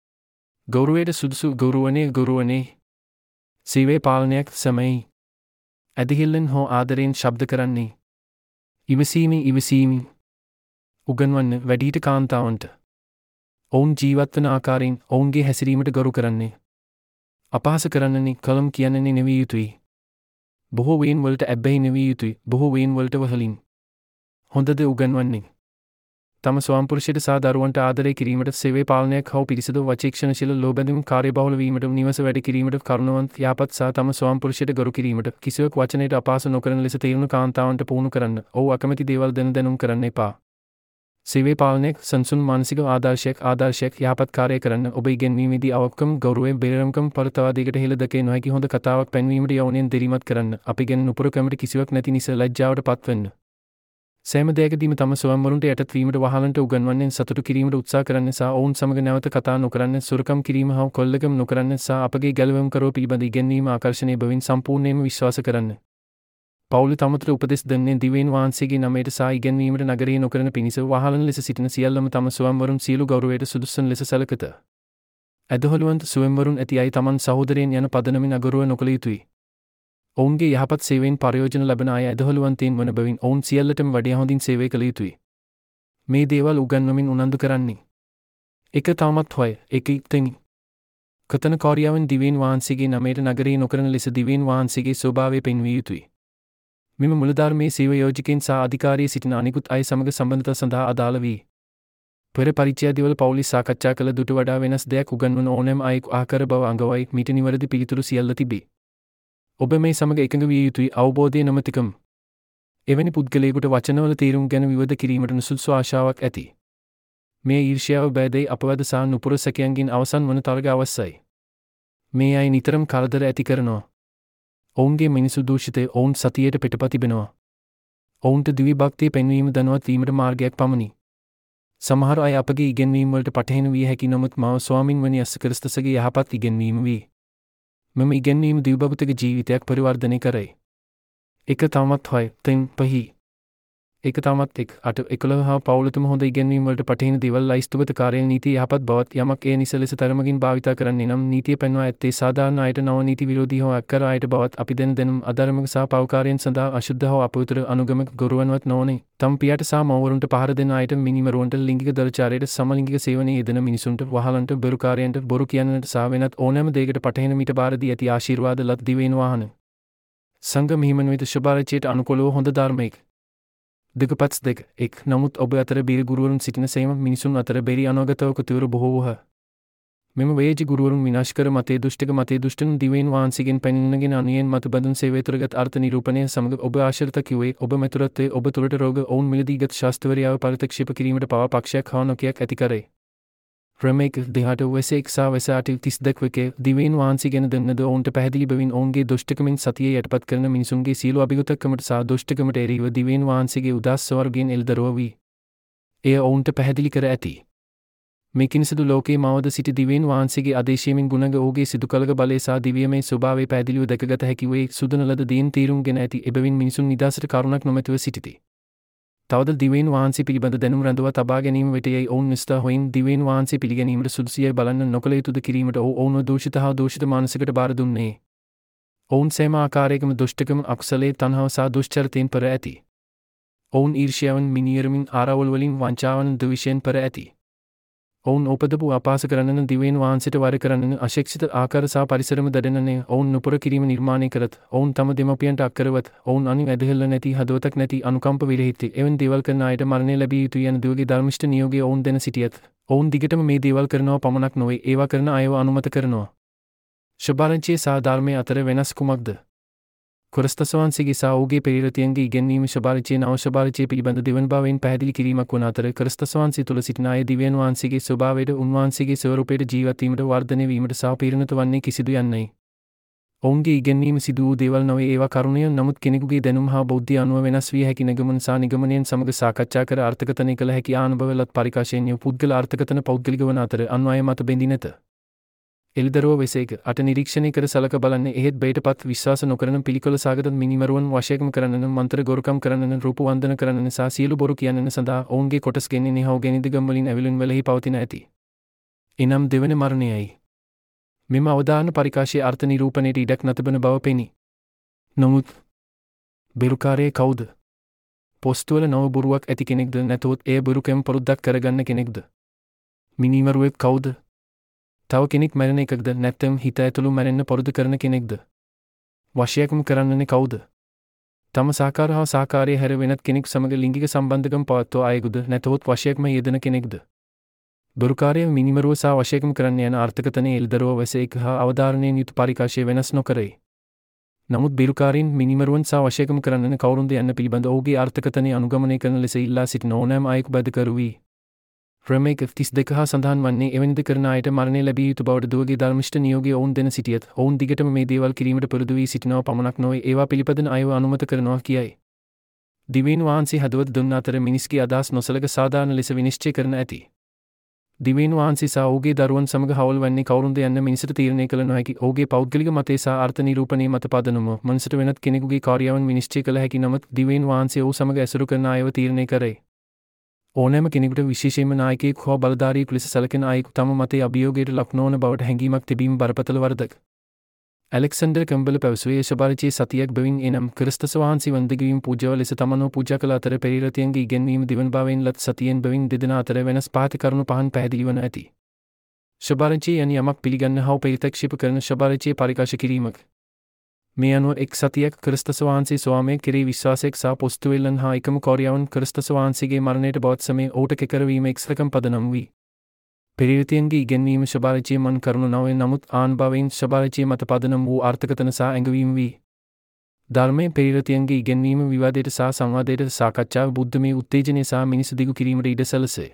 ගෞරවයට සුදුසු ගෞරවනේ සීවේ පාලනයක් සමයි. ඇදහිල්ලෙන් හෝ ආදරයෙන් ශබ්ද කරන්නේ. ඉවසීමි. උගන්වන්න වැඩිහිට කාන්තාවන්ට. ඔවුන් ජීවත්වන ආකාරයෙන් ඔවුන්ගේ හැසිරීමට ගරු කරන්නේ. අපහාස කරන්නනේ කලම් කියන්නනේ නෙවිය යුතුයි. බොහෝ වේන් වලට ඇබ්බැහි නෙවිය යුතුයි. බොහෝ වේන් වලට වහලින්. හොඳද උගන්වන්නේ. තම ස්වාම්පුරුෂයට සහ දරුවන්ට ආදරය කිරීමට සේවය පාලනයක් හෝ පිරිසිදු වචීක්ෂණශීල ලෝබැඳීම් කාර්යබහුල වීමට නිවස වැඩ කිරීමට කරුණාවන්ත යහපත් සහ තම ස්වාම්පුරුෂයට ගරු කිරීමට කිසිවක් වචනයට අපහාස නොකරන ලෙස තීරණ කාන්තාවන්ට පුහුණු කරන්න. ඔව් අකමැති දේවල් දැනුම් කරන්න එපා. සේවය පාලනයක් සංසුන් මානසික ආදර්ශයක් යහපත් කාර්යය කරන්න. ඔබ ඉගෙනීමේදී අවක්කම් ගෞරවයෙන් බේරම්කම් පරතවාදයකට හෙළ දකේ නොහැකි හොඳ කතාවක් පැන්වීමට යවුණෙන් දිරිමත් කරන්න. අපි ගැන නුපුර කැමට කිසිවක් නැති නිසා ලැජ්ජාවට පත්වෙන්න. සෑම දෙයකදීම තම ස්වයංවරුන්ට යටත් වීමට වහලන්ට උගන්වන්නේ සතුටු කිරීමට උත්සාහ කරන්න සහ ඔවුන් සමග නැවත කතා නොකරන්න සොරකම් කිරීම හා කොල්ලකම් නොකරන්න සහ අපගේ ගැලවීම් කරව පිළිබඳ ඉගැන්වීම ආකර්ෂණීය බවින් සම්පූර්ණයෙන්ම විශ්වාස කරන්න. පවුල තමතර උපදෙස් දෙන්නේ දිවයින් වහන්සේගේ නමයට සා ඉගැන්වීමට නගරයේ නොකරන පිණිස වහලන ලෙස සිටින සියල්ලම තම ස්වයංවරුන් සියලු ගෞරවයට සුදුසුන් ලෙස සැලකත. ඇදහළුවන්ට ස්වයංවරුන් ඇති අය තමන් සහෝදරයන් යන පදනමින් අගරුව නොකළ යුතුයි. ඔවුන්ගේ යහපත් සේවයෙන් ප්‍රයෝජන ලබන අය ඇදහළුවන්තයින් වන බැවින් ඔවුන් සියල්ලටම වඩා හොඳින් සේවය කළ යුතුයි. මේ දේවල් උගන්වමින් උනන්දු කරන්නේ. එක තවමත් හොය, එක ඉක්තෙනි. කතන කාර්යාවන් දිවයින් වහන්සේගේ නමයට නගරයේ නොකරන ලෙස දිවයින් වහන්සේගේ ස්වභාවය පෙන්විය යුතුයි. මෙම මුලධර්මයේ සේව යෝජකයන් සහ අධිකාරී සිටින අනිකුත් අය සමග සම්බන්ධතා සඳහා අදාළ වේ. පෙර පරිච්ඡේදවල පෞලිස් සාකච්ඡා කළ දුට වඩා වෙනස් දෙයක් උගන්වන ඕනෑම අයෙකු ආකාර බව අඟවයි මීට නිවැරදි පිළිතුරු සියල්ල තිබේ. ඔබ මේ සමග එකඟ විය යුතුයි අවබෝධය නොමැතිකම. එවැනි පුද්ගලයෙකුට වචනවල තේරුම් ගැන විවද කිරීමට නුසුදුසු ආශාවක් ඇති. මේ ඊර්ෂ්‍යාව බෑදේ අපවැද සහ නුපුර සැකයන්ගෙන් අවසන් වන තරග අවශ්‍යයි. මේ අය නිතරම කරදර ඇති කරනවා. ඔවුන්ගේ මිනිසු දූෂිතය ඔවුන් සතියට පිටපතිබෙනවා. ඔවුන්ට දිවි භක්තිය පෙන්වීම දැනුවත් වීමට මාර්ගයක් පමණි. සමහර අය අපගේ ඉගෙන්වීම් වලට පටහැනි විය හැකි නමුත් මාව ස්වාමින් වන යස් ක්‍රිස්තුස්ගේ යහපත් ඉගෙන්වීම වේ. මෙම ඉගෙන්වීම දිව්‍යභෞතික ජීවිතයක් පරිවර්ධනය කරයි. එක තමත් හොය, තෙන් පහි. එක තමත් 1:11 හා පවුලටම හොඳ ඉගෙන්වීම් වලට පටහැනි දේවල් ලයිස්තුගත කාර්යයන් නීතිය යහපත් බවත් යමක් ඒ නිසා ලෙස තරමකින් භාවිතා කරන්නේ නම් නීතිය පෙන්වා ඇත්තේ සාධාරණ අයට නව නීති විරෝධී හෝ අක්කර අයට බවත් අපි දැනුම් අධර්මක සහ පව්කාරයන් සඳහා අශුද්ධ හෝ අපවිත්‍ර අනුගමක ගොරුවන්වත් නොවනේ. තම පියාට සහ මව්වරුන්ට පහර දෙන අයට මිනිමරුවන්ට ලිංගික දරචාරයට සමලිංගික සේවනයේ යෙදෙන මිනිසුන්ට වහලන්ට බොරුකාරයන්ට බොරු කියන්නට සහ වෙනත් ඕනෑම දෙයකට පටහැනි මිට බාර දී ඇති ආශිර්වාද ලත් දිවයින් වහන. සංඝ මිහිමනුවිත ශුභාරච්චියට අනුකූලව හොඳ ධර්මයක. දෙකපත්ස් 2 නමුත් ඔබ අතර බිරි ගුරුවරුන් සිටින සේම මිනිසුන් අතර බෙරි අනාගතව කතුවරු බොහෝ වූහ. මෙම වේජි ගුරුවරුන් විනාශකර මතේ දුෂ්ටන් දිවයින් වහන්සේගෙන් පැමිණෙනගෙන අනුයෙන් මත බඳුන් සේවය තුරගත් අර්ථ නිරූපණය සමග ඔබ ආශ්‍රිත කිව්වේ ඔබ මෙතුරත්වයේ ඔබ තුළට රෝග ඔවුන් මිලදීගත් ශාස්ත්‍රවරියාව පරිත්‍ක්ෂේප කිරීමට පවා පක්ෂයක් හා නොකියක් ඇති කරයි. රමේක දෙහාට වෙසෙක් සා වෙසාටිල් 32 දිවයින් වහන්සේ ගැන දෙන්නද ඔවුන්ට පැහැදිලි බැවින් ඔවුන්ගේ දුෂ්ටකමින් සතියේ යටපත් කරන මිනිසුන්ගේ සීල අභිගතකමට සහ දුෂ්ටකමට එරෙහිව දිවයින් වහන්සේගේ උදාස් ස්වර්ගයෙන් එල්දරව වී. එය ඔවුන්ට පැහැදිලි කර ඇති. මේකිනිසදු ලෝකයේ මවද සිටි දිවයින් වහන්සේගේ ආදේශයෙන් ගුණග ඔහුගේ සිදුකලක බලය සහ දිව්‍යමය ස්වභාවය පැහැදිලිව දැකගත හැකි වේ. සුදන ලද දීන් තීරුම්ගෙන ඇති එබැවින් මිනිසුන් නිදාසට කරුණක් නොමැතිව සිටිති. තවද දිවයින් වහන්සේ පිළිබඳ දැනුම් රැඳවා තබා ගැනීම වෙතයයි ඔවුන් නිස්ථා හොයින් දිවයින් වහන්සේ පිළිගැනීමට සුදුසියයි බලන්න නොකළ යුතුද කිරීමට ඔවුන්ව දූෂිත හා දූෂිත මානසිකට බාර දුන්නේ. ඔවුන් සෑම ආකාරයකම දුෂ්ටකම අකුසලයේ තණ්හාව සහ දුෂ්චරිතයෙන් පෙර ඇති. ඔවුන් ඊර්ෂ්‍යාවෙන් මිනියරමින් ආරවුල් වලින් වංචාවන් ද්වේෂයෙන් පෙර ඇති. ඔවුන් උපදපු අපාස කරන්නන දිවයින් වහන්සේට වර කරන්නන අශික්ෂිත ආකාර සහ පරිසරම දඩනනේ ඔවුන් නුපුර කිරීම නිර්මාණය කරත් ඔවුන් තම දෙමපියන්ට අක්කරවත් ඔවුන් අනි ඇදහිල්ල නැති හදවතක් නැති අනුකම්ප විරහිත එවන් දේවල් කරන අයට මරණය ලැබිය යුතුයි යන දුවගේ ධර්මිෂ්ඨ නියෝගය ඔවුන් දෙන සිටියත් ඔවුන් දිගටම මේ දේවල් කරනවා පමණක් නොවේ ඒවා කරන අයව අනුමත කරනවා. ශුභාරංචියේ සහ ධර්මයේ අතර වෙනස් කුමක්ද? ක්‍රිස්තුස් වහන්සේගේ සහ ඔහුගේ පෙරේතයන්ගේ ඉගෙනීම ශුභාරංචියේ නව ශුභාරංචිය පිළිබඳ දෙවන්භාවයෙන් පැහැදිලි කිරීමක් වන අතර ක්‍රිස්තුස් වහන්සේ තුළ සිටින අය දිව්‍යන් වහන්සේගේ ස්වභාවයට උන්වහන්සේගේ ස්වරූපයට ජීවත් වීමට වර්ධනය වීමට සහ පීඩනත වන්නේ කිසිදු යන්නයි. ඔවුන්ගේ ඉගෙනීම සිදු වූ දේවල් නොවේ ඒවා කරුණය නමුත් කෙනෙකුගේ දැනුම හා බෞද්ධය අනුව වෙනස් විය හැකි නිගමන සහ නිගමනයන් සමග සාකච්ඡා කර අර්ථකථනය කළ හැකි ආනුභවලත් පරිකාශයෙන් පුද්ගල අර්ථකථන පෞද්ගලික වන අතර අන්වය මත බැඳී නැත. එල්දරෝ වෙසේක අට නිරීක්ෂණය කර සලක බලන්නේ එහෙත් බයටපත් විශ්වාස නොකරන පිළිකොල සාගත මිනිමරුවන් වශයකම කරන්නන මන්ත්‍ර ගොරකම් කරන්නන රූප වන්දන කරන්නන සහ සියලු බොරු කියන්නන සඳහා ඔවුන්ගේ කොටස් ගෙන්නේ නිහව ගෙනිද ගම්වලින් ඇවිලුන් වලෙහි පවතින ඇති. එනම් දෙවන මරණයයි. මෙම අවදාන පරිකාශයේ අර්ථ නිරූපණයට ඉඩක් නැතිබන බව පෙනී. නමුත් බෙරුකාරයේ කවුද? පොස්තුවල නව බොරුවක් ඇති කෙනෙක්ද නැතොත් එය බොරුකම් පොරුද්දක් කරගන්න කෙනෙක්ද? මිනිමරුවෙක් කවුද? තව කෙනෙක් මැරෙන එකක්ද නැත්නම් හිත ඇතුළු මැරෙන්න පොරුදු කරන කෙනෙක්ද? වශයකම කරන්නනේ කවුද? තම සාකාර හා සාකාරයේ හැර වෙනත් කෙනෙක් සමග ලිංගික සම්බන්ධකම් පවත්වා අයෙකුද නැතහොත් වශයකම යෙදෙන කෙනෙක්ද? බොරුකාරය මිනිමරුව සහ වශයකම කරන්න යන අර්ථකථනයේ එල්දරෝ වැසේක හා අවධාරණයෙන් යුතු පරිකාශය වෙනස් නොකරයි. නමුත් බිරුකාරින් මිනිමරුවන් සහ වශයකම කරන්නන කවුරුන්ද යන්න පිළිබඳ ඔහුගේ අර්ථකථනය අනුගමනය කරන ලෙස ඉල්ලා සිටින ඕනෑම අයෙකු බැදකරු වී. රමේක 32 හා සඳහන් වන්නේ එවැනිද කරන අයට මරණය ලැබිය යුතු බවට දුවගේ ධර්මිෂ්ඨ නියෝගය ඔවුන් දෙන සිටියත් ඔවුන් දිගටම මේ දේවල් කිරීමට පුරුදු වී සිටිනවා පමණක් නොවේ ඒවා පිළිපදින අයව අනුමත කරනවා කියයි. දිවයින් වහන්සේ හදවත දුන්න අතර මිනිස්ගේ අදහස් නොසලක සාධාරණ ලෙස විනිශ්චය කරන ඇති. දිවයින් වහන්සේ සහ ඔහුගේ දරුවන් සමග හවුල් වන්නේ කවුරුන්ද යන්න මිනිසට තීරණය කළ නොහැකි. ඔහුගේ පෞද්ගලික මතය සහ අර්ථ නිරූපණයේ මත පදනම මනසට වෙනත් කෙනෙකුගේ කාර්යයන් විනිශ්චය කළ හැකි නමුත් දිවයින් වහන්සේ ඔහු සමග ඇසුරු කරන අයව තීරණය කරයි. ඕනෑම කෙනෙකුට විශේෂයෙන්ම නායකයෙකු හෝ බලධාරියෙකු ලෙස සැලකෙන අයෙකු තම මතයේ අභියෝගයට ලක් නොවන බවට හැඟීමක් තිබීම බරපතල වරදක්. ඇලෙක්සැන්ඩර් කැම්බල් පැවසුවේ ශබාරචයේ සතියක් බැවින් එනම් ක්‍රිස්තුස් වහන්සේ වන්දගවීම පූජාව ලෙස තමන්ව පූජා කළ අතර පෙරේරතියන්ගේ ඉගැන්වීම දිවන්භාවයෙන් ලත් සතියෙන් බැවින් දෙදෙනා අතර වෙනස් පහත කරුණු පහන් පැහැදිලි වන ඇති. ශබාරචයේ යන යමක් පිළිගන්න හා ප්‍රතික්ෂේප කරන ශබාරචයේ පරිකාශ කිරීමක්. මේ අනුව එක් සතියක් ක්‍රිස්තුස් වහන්සේ ස්වාමය කෙරෙහි විශ්වාසයක් සහ පොස්තුවෙල්ලන් හා එකම කෝරියාවන් ක්‍රිස්තුස් වහන්සේගේ මරණයට බවත් සමය ඔහුට කෙකරවීම එක්සකම් පදනම් වී. පෙරේරතියන්ගේ ඉගැන්වීම ශබාරචයේ මන් කරුණු නොවේ නමුත් ආන්භාවයෙන් ශබාරචයේ මත පදනම් වූ අර්ථකථන සහ ඇඟවීම වී. ධර්මයේ පෙරේරතියන්ගේ ඉගැන්වීම විවාදයට සහ සංවාදයට සාකච්ඡාව බුද්ධමය උත්තේජනය සහ මිනිසු දිගු කිරීමට ඉඩ සැලසේ.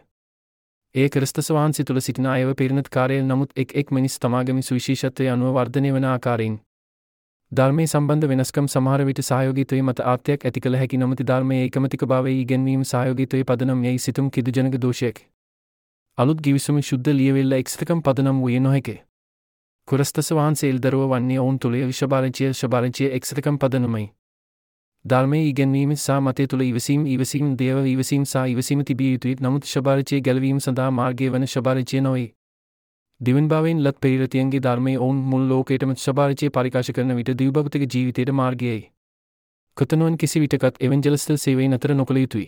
ඒ ක්‍රිස්තුස් වහන්සේ තුළ සිටින අයව පෙරණත් කාර්යය නමුත් එක් මිනිස් තමාගම සුවිශේෂත්වය අනුව වර්ධනය වන ආකාරයෙන්. ධර්මයේ සම්බන්ධ වෙනස්කම් සමහර විට සහයෝගීත්වයේ මත ආත්‍යයක් ඇති කළ හැකි නමුත් ධර්මයේ ඒකමතිකභාවයේ ඉගැන්වීම සහයෝගීත්වයේ පදනම් යයි සිතුම් කිදුජනක දෝෂයක්. අලුත් ගිවිසුම ශුද්ධ ලියවිල්ල එක්සතකම් පදනම් වූයේ නොහැක. ක්‍රිස්තුස් වහන්සේ එල්දරුව වන්නේ ඔවුන් තුළ ශබාරචයේ එක්සතකම් පදනමයි. ධර්මයේ ඉගැන්වීම සහ මතය තුළ ඉවසීම දේව ඉවසීම සහ ඉවසීම තිබිය යුතුයි නමුත් ශබාරචයේ ගැලවීම සඳහා මාර්ගය වන ශබාරචය නොවේ. දිවන්භාවයෙන් ලත් පෙරේරතියන්ගේ ධර්මයේ ඔවුන් මුල් ලෝකයටම ශබාරචයේ පරිකාශ කරන විට දිව්‍යභෞතික ජීවිතයට මාර්ගයයි. කතනුවන් කිසි විටකත් එවැන්ජලිස්ට් සේවයේ නතර නොකළ යුතුයි.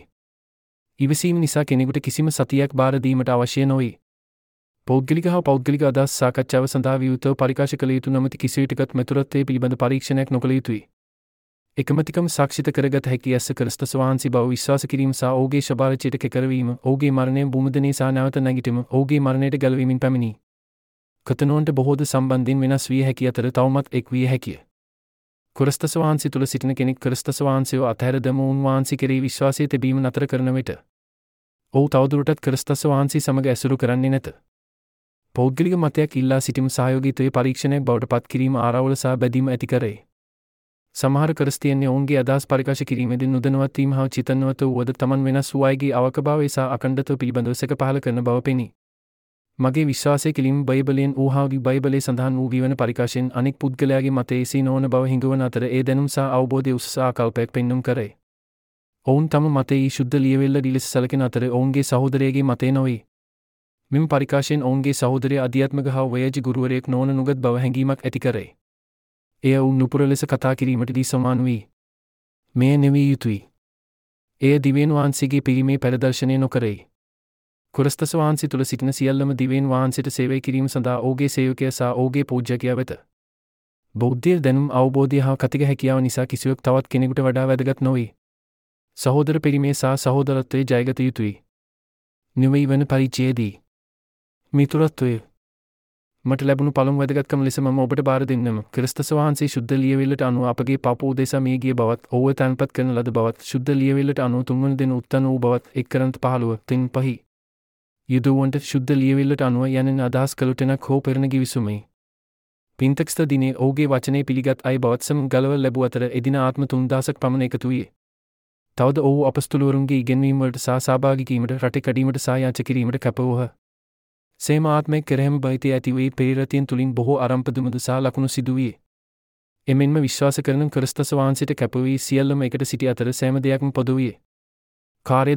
ඉවසීම නිසා කෙනෙකුට කිසිම සතියක් බාර දීමට අවශ්‍ය නොවේ. පෞද්ගලික හා පෞද්ගලික අදහස් සාකච්ඡාව සඳහා විවෘතව පරිකාශ කළ යුතු නමුත් කිසි විටකත් මෙතුරත්වයේ පිළිබඳ පරීක්ෂණයක් නොකළ යුතුයි. එකමතිකම සාක්ෂිත කරගත හැකි ඇස ක්‍රිස්තුස් වහන්සේ බව විශ්වාස කිරීම සහ ඔහුගේ ශබාරචයට කෙකරවීම ඔහුගේ මරණය භූමිදනී සහ නැවත නැගිටීම ඔහුගේ මරණයට ගැලවීමෙන් පැමිණි. කතනුවන්ට බොහෝද සම්බන්ධයෙන් වෙනස් විය හැකි අතර තවමත් එක් විය හැකිය. ක්‍රිස්තුස් වහන්සේ තුළ සිටින කෙනෙක් ක්‍රිස්තුස් වහන්සේව අතහැර දැම උන්වහන්සේ කෙරෙහි විශ්වාසය තැබීම නතර කරන විට ඔහු තවදුරටත් ක්‍රිස්තුස් වහන්සේ සමග ඇසුරු කරන්නේ නැත. පෞද්ගලික මතයක් ඉල්ලා සිටීම සහයෝගීත්වයේ පරීක්ෂණයක් බවට පත් කිරීම ආරවුල සහ බැඳීම ඇති කරේ. සමහර ක්‍රිස්තියන්ය ඔවුන්ගේ අදහස් පරිකාශ කිරීමේදී නොදැනුවත් වීම හා චිතන්වත වුවද තමන් වෙනස් වූ අයගේ අවකභාවය සහ අඛණ්ඩත්වය පිළිබඳව සැක පහළ කරන බව පෙනේ. මගේ විශ්වාසය කිලිම බයිබලයෙන් ඌහාගේ බයිබලයේ සඳහන් වූ විවන පරිකාශයෙන් අනෙක් පුද්ගලයාගේ මතය එසේ නොවන බව හිඟවන අතර ඒ දැනුම් සහ අවබෝධය උසස් ආකල්පයක් පෙන්නුම් කරයි. ඔවුන් තම මතයේ ශුද්ධ ලියවිල්ල ඩිලෙස සැලකෙන අතර ඔවුන්ගේ සහෝදරයාගේ මතය නොවේ. මෙම පරිකාශයෙන් ඔවුන්ගේ සහෝදරය අධ්‍යාත්මික හා ව්‍යජ ගුරුවරයෙක් නොවන නුගත් බව හැඟීමක් ඇති කරයි. එය ඔවුන් නුපුර ලෙස කතා කිරීමටදී සමාන වී. මෙය නෙවිය යුතුයි. එය දිවයින් වහන්සේගේ පිරීමේ පෙරදර්ශනය නොකරයි. ක්‍රිස්තුස් වහන්සේ තුළ සිටින සියල්ලම දිවයින් වහන්සේට සේවය කිරීම සඳහා ඔහුගේ සේවකයා සහ ඔහුගේ පූජකයා වෙත. බෞද්ධ දැනුම් අවබෝධය හා කතික හැකියාව නිසා කිසිවක් තවත් කෙනෙකුට වඩා වැදගත් නොවේ. සහෝදර පිරිමේ සහ සහෝදරත්වයේ ජයගත යුතුයි. නෙවෙයි වන පරිච්ඡේදයේ මිතුරත්වය මට ලැබුණු පළමු වැදගත්කම ලෙස මම ඔබට බාර දෙන්නම්. ක්‍රිස්තුස් වහන්සේ ශුද්ධ ලියවිල්ලට අනුව අපගේ පාප උදෙසා මිය ගිය බවත්, ඔහුව තැන්පත් කරන ලද බවත්, ශුද්ධ ලියවිල්ලට අනුව තුන්වන දින උත්ථාන වූ බවත් 1 කොරින්ත 15:5. යුදවන්ට ශුද්ධ ලියවිල්ලට අනුව යන අදහස් කළුටෙනක් හෝ පෙරණ ගිවිසුමයි. පින්තෙක්ස්ත දිනේ ඔහුගේ වචනේ පිළිගත් අය බවත් සම ගලව ලැබුව අතර එදින ආත්ම 3000ක් පමණ එකතු විය. තවද ඔහු අපොස්තුලවරුන්ගේ ඉගැන්වීම් වලට සහ සහභාගී වීමට රටේ කැඩීමට සහ යාච කිරීමට කැප වූහ. සේම ආත්මයක් කෙරෙහිම බයිතේ ඇති වී පෙරේරතියන් තුලින් බොහෝ ආරම්භදුමද සහ ලකුණු සිදු විය. එමෙන්ම විශ්වාස කරන ක්‍රිස්තුස් වහන්සේට කැප වී සියල්ලම එකට සිටි අතර සෑම දෙයක්ම පොදු විය. කාර්ය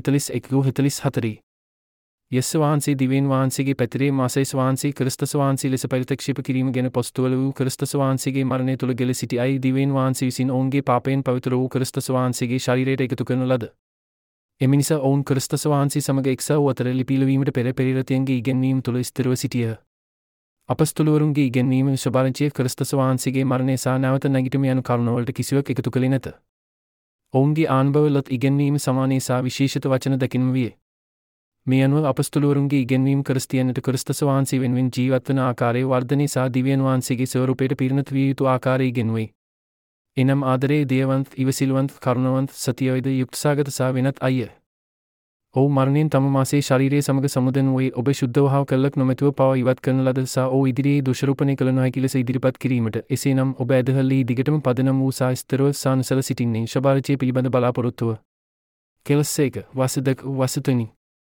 2:41-44. යස් වහන්සේ දිවයින් වහන්සේගේ පැතිරේ මාසයිස් වහන්සේ ක්‍රිස්තුස් වහන්සේ ලෙස පරිත්‍ක්ෂේප කිරීම ගැන පොස්තුවල වූ ක්‍රිස්තුස් වහන්සේගේ මරණය තුළ ගෙල සිටි අය දිවයින් වහන්සේ විසින් ඔවුන්ගේ පාපයෙන් පවිත්‍ර වූ ක්‍රිස්තුස් වහන්සේගේ ශරීරයට එකතු කරන ලද. එම නිසා ඔවුන් ක්‍රිස්තුස් වහන්සේ සමග එක්සව වූ අතර ලිපිලවීමට පෙර පෙරේරතියන්ගේ ඉගැන්වීම තුළ ස්ථිරව සිටියහ. අපොස්තුලවරුන්ගේ ඉගැන්වීම ශබාරචයේ ක්‍රිස්තුස් වහන්සේගේ මරණය සහ නැවත නැගිටීම යන කරුණවලට කිසිවක් එකතු කළේ නැත. ඔවුන්ගේ ආනුභවවලත් ඉගැන්වීම සමානයි සහ විශේෂිත වචන දකින්න විය. මේ අනුව අපොස්තුලවරුන්ගේ ඉගැන්වීම ක්‍රිස්තියන්ට ක්‍රිස්තුස් වහන්සේ වෙනුවෙන් ජීවත් වන ආකාරයේ වර්ධනය සහ දිව්‍යන් වහන්සේගේ ස්වරූපයට පිරිනත විය යුතු ආකාරය ඉගෙනුවේ. එනම් ආදරයේ දයවන්ත, ඉවසිලිවන්ත, කරුණාවන්ත, සතියයිද යුක්තසාගත සහ වෙනත් අය. ඔහු මරණයෙන් තම මාසේ ශරීරයේ සමග සමුදන් වූයේ ඔබ ශුද්ධව හා කල්ලක් නොමැතිව පවා ඉවත් කරන ලද සහ ඔහු ඉදිරියේ දෝෂාරෝපණය කළ නොහැකි ලෙස ඉදිරිපත් කිරීමට. එසේනම් ඔබ ඇදහිල්ලේ දිගටම පදනම් වූ සහ ස්ථිරව සානුසල සිටින්නේ ශබාරචයේ පිළිබඳ බලාපොරොත්තුව. කෙලස්සේක වසදක වසතුනි.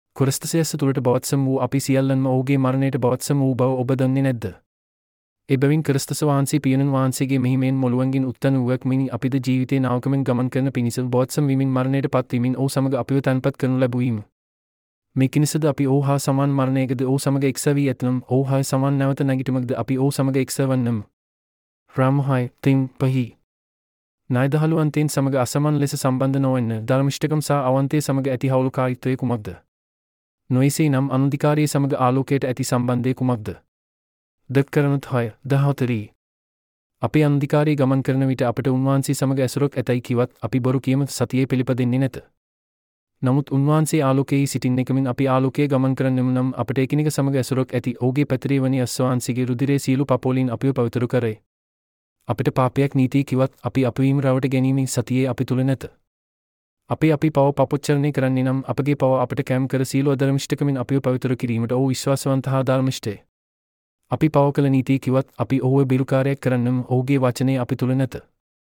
ක්‍රිස්තුසයස තුළට බවත්සම් වූ අපි සියල්ලන්ම ඔහුගේ මරණයට බවත්සම් වූ බව ඔබ දන්නේ නැද්ද? එබැවින් ක්‍රිස්තුස් වහන්සේ පියනුන් වහන්සේගේ මෙහිමෙන් මොළුවන්ගින් උත්තන වූවක් මිනි අපිද ජීවිතේ නාවකමෙන් ගමන් කරන පිණිස බවත්සම් වීමෙන් මරණයට පත්වීමෙන් ඔහු සමග අපිව තැන්පත් කරනු ලැබුවීම. මේකිනිසද අපි ඔහු හා සමාන මරණයකද ඔහු සමග එක්සවී ඇතනම් ඔහු හා සමාන නැවත නැගිටීමක්ද අපි ඔහු සමග එක්සවන්නම. රාමහාය තින් පහි නායදහළු අන්තයෙන් සමග අසමාන ලෙස සම්බන්ධ නොවන්න ධර්මිෂ්ඨකම් සහ අවන්තය සමග ඇති හවුලුකාරීත්වය කුමක්ද? නොයසේ නම් අනධිකාරී සමග ආලෝකයට ඇති සම්බන්ධය කුමක්ද? දක්කරනත් 6:14 අපි අන්ධකාරී ගමන් කරන විට අපට උන්වහන්සේ සමග ඇසුරක් ඇතයි කිවත් අපි බොරු කියම සතියේ පිළිපදින්නේ නැත. නමුත් උන්වහන්සේ ආලෝකයේ සිටින්න එකමින් අපි ආලෝකයේ ගමන් කරන්නෙමු නම් අපට එකිනෙක සමග ඇසුරක් ඇති ඔහුගේ පැතරේ වනි අස්වහන්සේගේ රුධිරයේ සීළු පපෝලින් අපිව පවිත්‍ර කරයි. අපිට පාපයක් නීතිය කිවත් අපි අපවීම රවට ගැනීමෙන් සතියේ අපි තුල නැත. අපි පව පපොච්චරණය කරන්නේ නම් අපගේ පව අපට කැම් කර සීළු අධර්මිෂ්ඨකමින් අපිව පවිත්‍ර කිරීමට ඔහු විශ්වාසවන්ත හා ධර්මිෂ්ඨයි. අපි පව කළ නීතිය කිවත් අපි ඔහුව බිරුකාරයක් කරන්නම් ඔහුගේ වචනය අපි තුල නැත.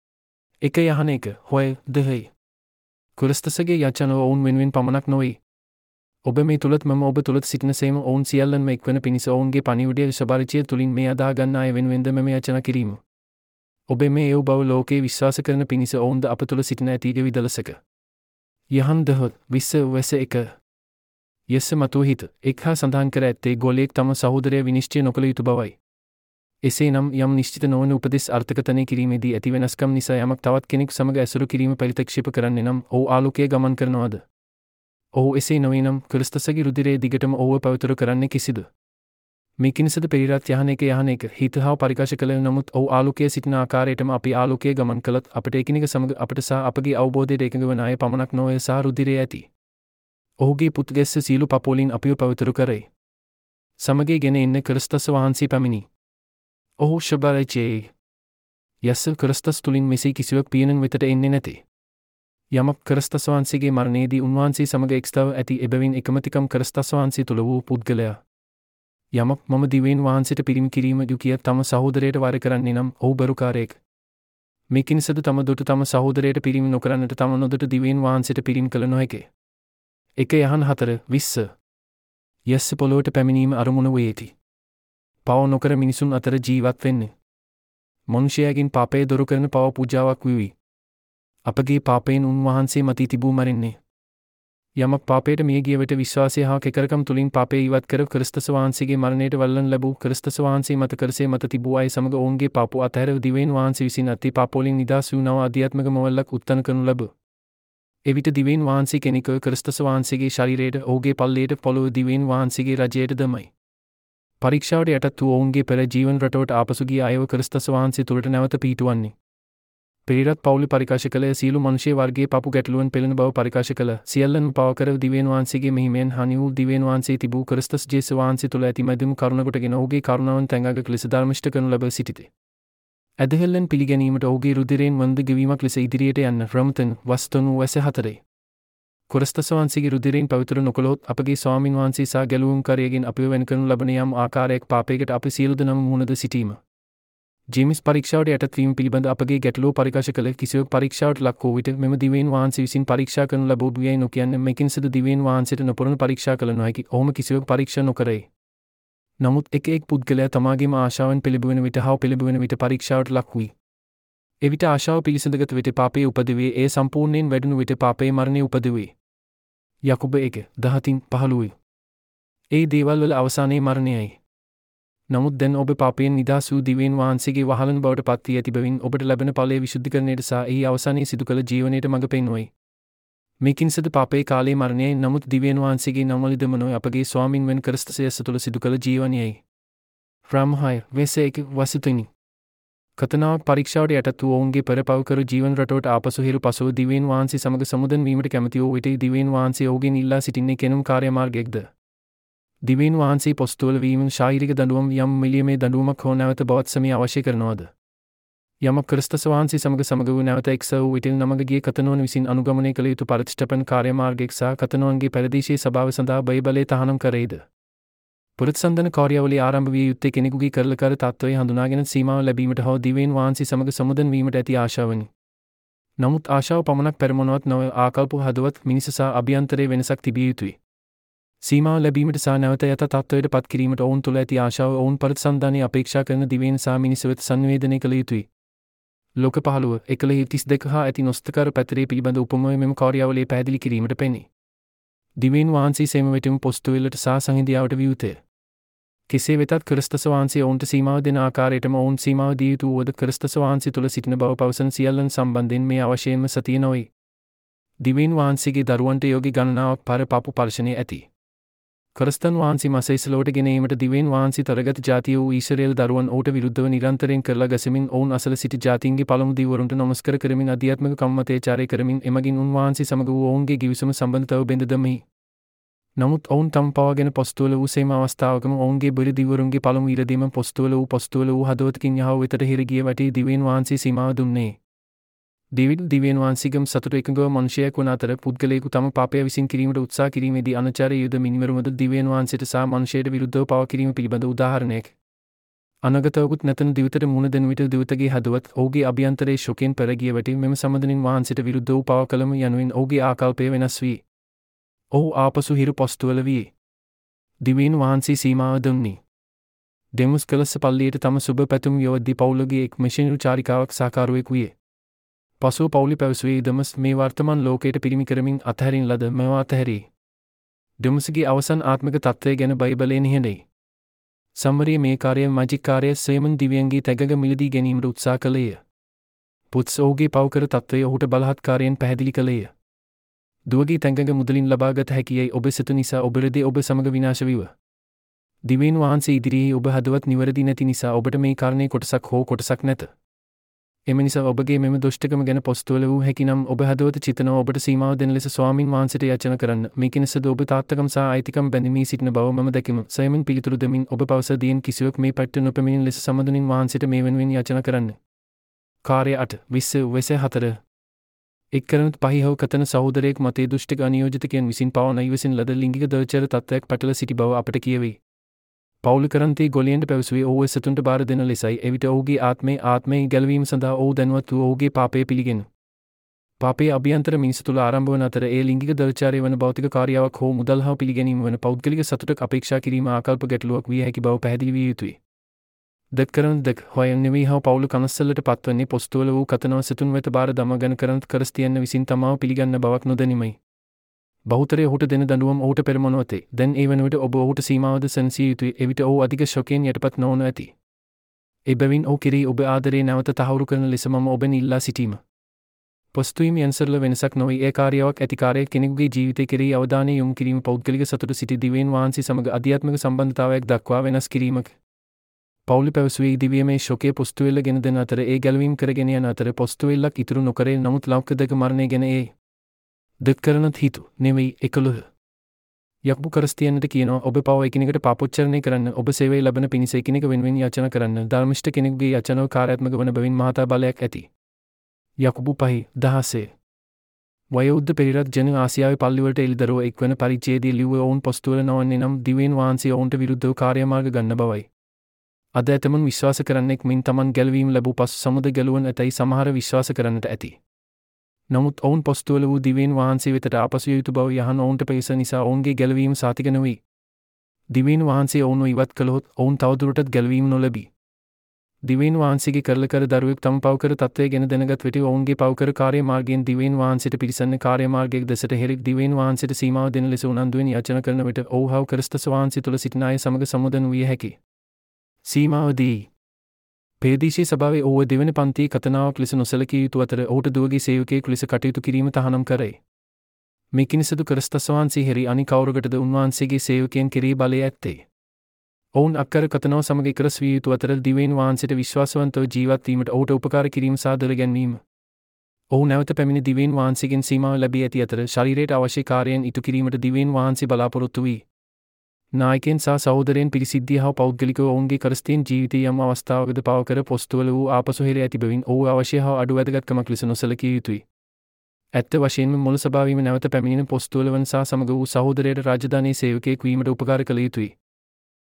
1 හොය දහයි ක්‍රිස්තුසගේ යචන ඔවුන් වෙනුවෙන් පමණක් නොවේ. ඔබ මේ තුලත් මම ඔබ තුලත් සිටින සේම ඔවුන් සියල්ලන්ම එක්වන පිණිස ඔවුන්ගේ පණිවිඩය ස්වභාවිකය තුලින් මේ අදා ගන්න අය වෙනුවෙන්ද මෙම යචන කිරීම. ඔබ මේ ඒව බව ලෝකේ විශ්වාස කරන පිණිස ඔවුන්ද අප තුල සිටින ඇති විදලසක. යහන් 10:21 යස්ස මතුව හිත එක් හා සඳහන් කර ඇත්තේ ගෝලයෙක් තම සහෝදරය විනිශ්චය නොකළ යුතු බවයි. එසේනම් යම් නිශ්චිත නොවන උපදෙස් අර්ථකථනය කිරීමේදී ඇති වෙනස්කම් නිසා යමක් තවත් කෙනෙකු සමග ඇසුරු කිරීම පරිත්‍ක්ෂේප කරන්නේ නම් ඔහු ආලෝකයේ ගමන් කරනවද? ඔහු එසේ නොවේ නම් ක්‍රිස්තුසගේ රුධිරයේ දිගටම ඔහුව පවිත්‍ර කරන්නේ කිසිද? මේකිනිසද පෙරිරත් යහන එක හිත හා පරිකාශ කළ නමුත් ඔහු ආලෝකයේ සිටින ආකාරයටම අපි ආලෝකයේ ගමන් කළත් අපට එකිනෙක සමග අපට සහ අපගේ අවබෝධයට එකඟ වන අය පමණක් නොවේ සහ රුධිරයේ ඇති ඔහුගේ පුත්ගැස්ස සීළු පපෝලින් අපිව පවිත්‍ර කරයි. සමගයේ ගෙන එන්න ක්‍රිස්තුස් වහන්සේ පැමිණි. ඔහු ශබරයිචේ යස්ස ක්‍රිස්තුස් තුලින් මෙසේ කිසිවක් පියනන් වෙතට එන්නේ නැති. යමක් ක්‍රිස්තුස් වහන්සේගේ මරණයේදී උන්වහන්සේ සමග එක්ස්තව ඇති එබැවින් එකමතිකම් ක්‍රිස්තුස් වහන්සේ තුල වූ පුද්ගලයා. යමක් මම දිවෙන් වහන්සේට පිරිම් කිරීම දු කිය තම සහෝදරයට වාර කරන්නේ නම් ඔහු බරුකාරයෙක්. මේකිනිසද තම දුට තම සහෝදරයට පිරිම් නොකරන්නට තම නොදුට දිවෙන් වහන්සේට පිරිම් කළ නොහැකේ. 1:4-20 යස්ස පොළොවට පැමිණීම අරමුණ වේති. පව නොකර මිනිසුන් අතර ජීවත් වෙන්නේ. මනුෂ්‍යයාගෙන් පාපය දොරු කරන පව පූජාවක් වූයි. අපගේ පාපයෙන් උන්වහන්සේ මතී තිබූ මරින්නේ. යමක් පාපයට මිය ගිය විට විශ්වාසය හා කෙකරකම් තුලින් පාපය ඉවත් කර ක්‍රිස්තුස් වහන්සේගේ මරණයට වල්ලන් ලැබූ ක්‍රිස්තුස් වහන්සේ මත කරසේ මත තිබූ අය සමග ඔවුන්ගේ පාප අතහැර දිවෙන් වහන්සේ විසින් අති පාපවලින් නිදහස් වූ නව ආධ්‍යාත්මික මොවල්ලක් උත්තන කරනු ලැබ. එවිට දිවෙන් වහන්සේ කෙනෙකුව ක්‍රිස්තුස් වහන්සේගේ ශරීරයට ඔහුගේ පල්ලයට පොළොව දිවෙන් වහන්සේගේ රජයට දමයි. පරීක්ෂාවට යටත් වූ ඔවුන්ගේ පෙර ජීවන රටාවට ආපසු ගිය අයව ක්‍රිස්තුස් වහන්සේ තුළට නැවත පිහිටුවන්නේ. පෙරිරත් පවුලි පරිකාශ කළ සීළු මනුෂ්‍ය වර්ගයේ පපු ගැටලුවන් පෙළෙන බව පරිකාශ කළ සියල්ලන් පව කර දිවෙන් වහන්සේගේ මෙහිමෙන් හානි වූ දිවෙන් වහන්සේ තිබූ ක්‍රිස්තුස් ජේසුස් වහන්සේ තුළ ඇති මැදින් කරුණ කොටගෙන ඔහුගේ කරුණාවන් තැඟගක ලෙස ධර්මිෂ්ඨ කරනු ලැබ සිටිතේ. ඇදහිල්ලෙන් පිළිගැනීමට ඔහුගේ රුධිරයෙන් වන්ද ගෙවීමක් ලෙස ඉදිරියට යන්න රමතන් වස්තනු වැස 4. ක්‍රිස්තුස් වහන්සේගේ රුධිරයෙන් පවිත්‍ර නොකළොත් අපගේ ස්වාමින් වහන්සේ සා ගැලවුම් කාර්යයෙන් අපිව වෙන් කරනු ලබන යම් ආකාරයක පාපයකට අපි සියලු දෙනාම මුහුණද සිටීම. ජේම්ස් පරීක්ෂාවට යටත් වීම පිළිබඳ අපගේ ගැටලුව පරිකාශ කළ කිසිවෙක් පරීක්ෂාවට ලක් වූ විට මෙම දිවයින් වහන්සේ විසින් පරීක්ෂා කරනු ලැබූ යයි නොකියන්නේ මේකින්සද දිවයින් වහන්සේට නොපුරන පරීක්ෂා කළ නොහැකි ඔහුම කිසිවෙක් පරීක්ෂා නොකරයි. නමුත් එක් පුද්ගලයා තමාගේම ආශාවන් පිළිබුවෙන විට හා පිළිබුවෙන විට පරීක්ෂාවට ලක් වී. එවිට ආශාව පිළිසඳගත විට පාපයේ උපදවේ ඒ සම්පූර්ණයෙන් වැඩුණු විට පාපයේ මරණය උපදවේ. යකුබ 1:10-15 ඒ දේවල් වල අවසානයේ මරණයයි. නමුත් දැන් ඔබ පාපයෙන් නිදහස් වූ දිවයින් වහන්සේගේ වහලන බවට පත් වී ඇති බැවින් ඔබට ලැබෙන ඵලයේ විසුද්ධිකරණයට සහ එහි අවසානයේ සිදු කළ ජීවනයට මඟ පෙන්වයි. මේකින්සද පාපයේ කාලයේ මරණයයි නමුත් දිවයින් වහන්සේගේ නමලිදම නොවේ අපගේ ස්වාමින් වෙන ක්‍රිස්තුස් තුළ සිදු කළ ජීවනයයි. රාමහාය වෙසේක වසිතනි කතනාවක් පරීක්ෂාවට යටත් වූ ඔවුන්ගේ පෙරපව කර ජීවන රටාවට ආපසු හිරු පසුව දිවයින් වහන්සේ සමග සමුදන් වීමට කැමති වූ විට දිවයින් වහන්සේ ඔහුගෙන් ඉල්ලා සිටින්නේ කෙනුම් කාර්යමාර්ගයක්ද? දිවයින් වහන්සේ පොස්තුවල වීම ශාරීරික දඬුවම් යම් මිලියමේ දඬුවමක් හෝ නැවත බවත්සමිය අවශ්‍ය කරනවද? යමක් ක්‍රිස්තුස් වහන්සේ සමග වූ නැවත එක්ස වූ විට නමග ගිය කතනෝන් විසින් අනුගමනය කළ යුතු පරිත්‍ෂ්ඨපන කාර්යමාර්ගයක් සහ කතනෝන්ගේ පෙරදේශීය සභාව සඳහා බයිබලයේ තහනම් කරේද? පුරත්සන්දන කාර්යාවලිය ආරම්භ විය යුත්තේ කෙනෙකුගේ කරලකර තත්ත්වය හඳුනාගෙන සීමාව ලැබීමට හෝ දිවයින් වහන්සේ සමග සමුදන් වීමට ඇති ආශාවනි. නමුත් ආශාව පමණක් පෙරමුණවත් නොව ආකල්ප හදවත් මිනිස සහ අභ්‍යන්තරයේ වෙනසක් තිබිය යුතුයි. සීමාව ලැබීමට සහ නැවත යථා තත්ත්වයට පත් කිරීමට ඔවුන් තුළ ඇති ආශාව ඔවුන් ප්‍රතිසන්ධානයේ අපේක්ෂා කරන දිවයින සහ මිනිස් වෙත සංවේදනය කළ යුතුයි. ලෝක 15 1:32 හා ඇති නොස්තකර පැතරේ පිළිබඳ උපමාව මෙම කාර්යාවලියේ පැහැදිලි කිරීමට පෙනේ. දිවයින වහන්සේ සේම වෙටම පොස්තුවෙලට සහ සංහිඳියාවට විවෘතය. කෙසේ වෙතත් ක්‍රිස්තුස් වහන්සේ ඔවුන්ට සීමාව දෙන ආකාරයටම ඔවුන් සීමාව දිය යුතු වූද ක්‍රිස්තුස් වහන්සේ තුළ සිටින බව පවසන සියල්ලන් සම්බන්ධයෙන් මේ අවශ්‍යයෙන්ම සතිය නොවේ. දිවයින වහන්සේගේ දරුවන්ට යෝගී ගණනාවක් පපු පර්ශනය ඇති. ක්‍රිස්තන් වහන්සේ මසයිසලෝට ගෙන ඒමට දිවයින වහන්සේ තරගත ජාතිය වූ ඊශ්‍රායෙල් දරුවන් ඔහුට විරුද්ධව නිරන්තරයෙන් කරලා ගසමින් ඔවුන් අසල සිටි ජාතීන්ගේ පළමු දිවවරුන්ට නමස්කාර කරමින් අධ්‍යාත්මික කම්මතේචාරය කරමින් එමගින් උන්වහන්සේ සමග වූ ඔවුන්ගේ ගිවිසුම සම්බන්ධතාව බෙද දමයි. නමුත් ඔවුන් තම පවාගෙන පොස්තුවල වූ සේම අවස්ථාවකම ඔවුන්ගේ බොරි දිවවරුන්ගේ පළමු ඊරදීම පොස්තුවල වූ හදවතකින් යහව වෙතට හිරගිය වැටි දිවයින වහන්සේ සීමාව දුන්නේ. දිවයින වහන්සේගම සතුට එකඟව මනුෂ්‍යයෙක් වන අතර පුද්ගලයෙකු තම පාපය විසින් කිරීමට උත්සාහ කිරීමේදී අනචාරය යුද මිනිමරුමද දිවයින වහන්සේට සහ මනුෂ්‍යයට විරුද්ධව පවා කිරීම පිළිබඳ උදාහරණයක්. අනගතවකුත් නැතන දිවතට මුණ දෙන විට දිවතගේ හදවත් ඔහුගේ අභ්‍යන්තරයේ ශෝකයෙන් පෙරගිය වැටි මෙම සම්බන්ධින් වහන්සේට විරුද්ධ වූ පවා කළම යනුවෙන් ඔහුගේ ආකල්පය වෙනස් වී ඔහු ආපසු හිරු පොස්තුවල වී දිවයින වහන්සේ සීමාව දුන්නි. දෙමුස් කලස්ස පල්ලියට තම සුබ පැතුම් යොවද්දී පවුලගේ එක් මිෂනරි චාරිකාවක් සහකාරුවෙක් විය. පසුව පවුලි පැවසුවේ දෙමස් මේ වර්තමාන ලෝකයට පිරිමි කරමින් අත්හැරින් ලද මේවා අත්හැරී. දෙමස්ගේ අවසන් ආත්මික තත්ත්වය ගැන බයිබලයේ නිහඬයි. සම්මරිය මේ කාර්යය මැජික් කාර්යය සේමන් දිව්‍යයන්ගේ තැගග මිලදී ගැනීමට උත්සාහ කළේය. පුත්ස් ඔහුගේ පව්කර තත්ත්වය ඔහුට බලහත්කාරයෙන් පැහැදිලි කළේය. දුවගේ තැඟග මුදලින් ලබාගත හැකියයි ඔබ සිතු නිසා ඔබරදී ඔබ සමග විනාශ වීව. දිවයින වහන්සේ ඉදිරියේ ඔබ හදවත් නිවැරදි නැති නිසා ඔබට මේ කාරණේ කොටසක් හෝ කොටසක් නැත. එම නිසා ඔබගේ මෙම දුෂ්ටකම ගැන පොස්තුවල වූ හැකිනම් ඔබ හදවත චිතනව ඔබට සීමාව දෙන ලෙස ස්වාමින් වහන්සේට යාචනා කරන්න. මේකිනසද ඔබ තාත්තකම් සහ අයිතිකම් බැඳීමේ සිටින බව මම දැකීම. සයමන් පිළිතුරු දෙමින් ඔබ පවස දීන් කිසිවක් මේ පැට්ට නොපැමිණෙන ලෙස සමදුනින් වහන්සේට මේ වෙනුවෙන් යාචනා කරන්න. කාර්ය 8 20 එක්කරනත් පහිහව කතන සහෝදරයෙක් මතේ දුෂ්ටික අනියෝජිතකයන් විසින් පවන ඉවසින් ලද ලිංගික දර්චර තත්ත්වයක් පැටල සිටි බව අපට කියවේ. පවුල කරන්තේ ගොලියන්ට පැවසුවේ ඔහුව සතුන්ට බාර දෙන ලෙසයි. එවිට ඔහුගේ ආත්මයේ ගැලවීම සඳහා ඔහු දැනුවත් වූ ඔහුගේ පාපය පිළිගෙන. පාපයේ අභ්‍යන්තර මිනිස තුළ ආරම්භ වන අතර ඒ ලිංගික දර්චාරය වන භෞතික කාර්යාවක් හෝ මුදල් හා පිළිගැනීම වන පෞද්ගලික සතුටක් අපේක්ෂා කිරීම ආකල්ප ගැටලුවක් විය හැකි බව පැහැදිලි විය යුතුයි. දක්කරන හොයන් නෙවෙයි හා පවුල කනස්සලට පත්වන්නේ පොස්තුවල වූ කතනව සතුන් වෙත බාර දමගෙන කරන්ත් ක්‍රිස්තියන් විසින් තමාව පිළිගන්න බවක් නොදැනීමයි. බහුතරය ඔහුට දෙන දඬුවම ඔහුට පෙරමනවතේ. දැන් ඒ වන විට ඔබ ඔහුට සීමාවද සැනසිය යුතුයි. එවිට ඔහු අධික ශෝකයෙන් යටපත් නොවනු ඇති. එබැවින් ඔහු කෙරෙහි ඔබ ආදරේ නැවත තහවුරු කරන ලෙස මම ඔබෙන් ඉල්ලා සිටීම. පොස්තුවීම යන්සර්ල වෙනසක් නොවේ. ඒ කාර්යාවක් ඇති කාර්යයක් කෙනෙකුගේ ජීවිතය කෙරෙහි අවධානය යොමු කිරීම පෞද්ගලික සතුට සිටි දිවයින වහන්සේ සමග අධ්‍යාත්මික සම්බන්ධතාවයක් දක්වා වෙනස් කිරීමක්. පවුලි පැවසුවේ දිව්‍යමය ශෝකයේ පොස්තුවෙල්ල ගෙන දෙන අතර ඒ ගැලවීම කරගෙන යන අතර පොස්තුවෙල්ලක් ඉතුරු නොකරේ. නමුත් ලෞකික මරණය ගැන ඒ දක්කරනත් හිතු නෙවෙයි 11. යක්බු ක්‍රිස්තියන්ට කියනවා ඔබ පව එකිනෙකට පාපොච්චරණය කරන්න. ඔබ සේවය ලබන පිණිස එකිනෙක වෙනුවෙන් යාචනා කරන්න. ධර්මිෂ්ඨ කෙනෙකුගේ යාචනාව කාර්යාත්මක වන බැවින් මහතා බලයක් ඇති. යක්බු 5:16. වයෝවෘද්ධ පෙරේරත් ජන ආසියාවේ පල්ලිවලට එළිදරව් එක්වන පරිච්ඡේදයේ ලිව්ව ඔවුන් පොස්තුවල නොවන්නේ නම් දිවයින වහන්සේ ඔවුන්ට විරුද්ධව කාර්යමාර්ග ගන්න බවයි. අද ඇතමුන් විශ්වාස කරන්නෙක් මින් තමන් ගැලවීම ලැබූ පසු සමුද ගැලුවන් ඇතැයි සමහර විශ්වාස කරන්නට ඇති. නමුත් ඔවුන් පොස්තුවල වූ දිවයින වහන්සේ වෙතට ආපසු යුතු බව යහන ඔවුන්ට පෙස නිසා ඔවුන්ගේ ගැලවීම සාතික නොවේ. දිවයින වහන්සේ ඔවුන්ව ඉවත් කළහොත් ඔවුන් තවදුරටත් ගැලවීම නොලැබී. දිවයින වහන්සේගේ කරල කර දරුවෙක් තම පවකර තත්ත්වය ගැන දැනගත් විට ඔවුන්ගේ පවකර කාර්ය මාර්ගයෙන් දිවයින වහන්සේට පිරිසන්න කාර්ය මාර්ගයක් දෙසට හෙරික් දිවයින වහන්සේට සීමාව දෙන ලෙස උනන්දුවෙන් යාචනා කරන විට ඔහු හව ක්‍රිස්තුස් වහන්සේ තුළ සිටින අය සමග සමුදන් විය හැකි. සීමාව දී පේදීශී සභාවේ ඔහුව දෙවන පන්තියේ කතනාවක් ලෙස නොසලකිය යුතු අතර ඔහුට දුවගේ සේවකයෙකු ලෙස කටයුතු කිරීම තහනම් කරයි. මේකිනිසදු ක්‍රිස්තුස් වහන්සේ හැරි අනි කවුරුකටද උන්වහන්සේගේ සේවකයන් කෙරෙහි බලය ඇත්තේ. ඔවුන් අක්කර කතනාව සමග එකරස් විය යුතු අතර දිවයින වහන්සේට විශ්වාසවන්තව ජීවත් වීමට ඔහුට උපකාර කිරීම සාදර ගැන්වීම. ඔහු නැවත පැමිණි දිවයින වහන්සේගෙන් සීමාව ලැබී ඇති අතර ශරීරයට අවශ්‍ය කාර්යයන් ඉටු කිරීමට දිවයින වහන්සේ බලාපොරොත්තු වී. නායකයන් සහ සහෝදරයන් පිරිසිද්ධිය හා පෞද්ගලිකව ඔවුන්ගේ ක්‍රිස්තියානි ජීවිතයේ යම් අවස්ථාවකද පවකර පොස්තුවල වූ ආපසු හෙර ඇති බැවින් ඔහු අවශ්‍ය හා අඩු වැදගත්කමක් ලෙස නොසලකිය යුතුයි. ඇත්ත වශයෙන්ම මුළු සභාවීම නැවත පැමිණෙන පොස්තුවල වන සහ සමග වූ සහෝදරයට රාජධානී සේවකයෙක් වීමට උපකාර කළ යුතුයි.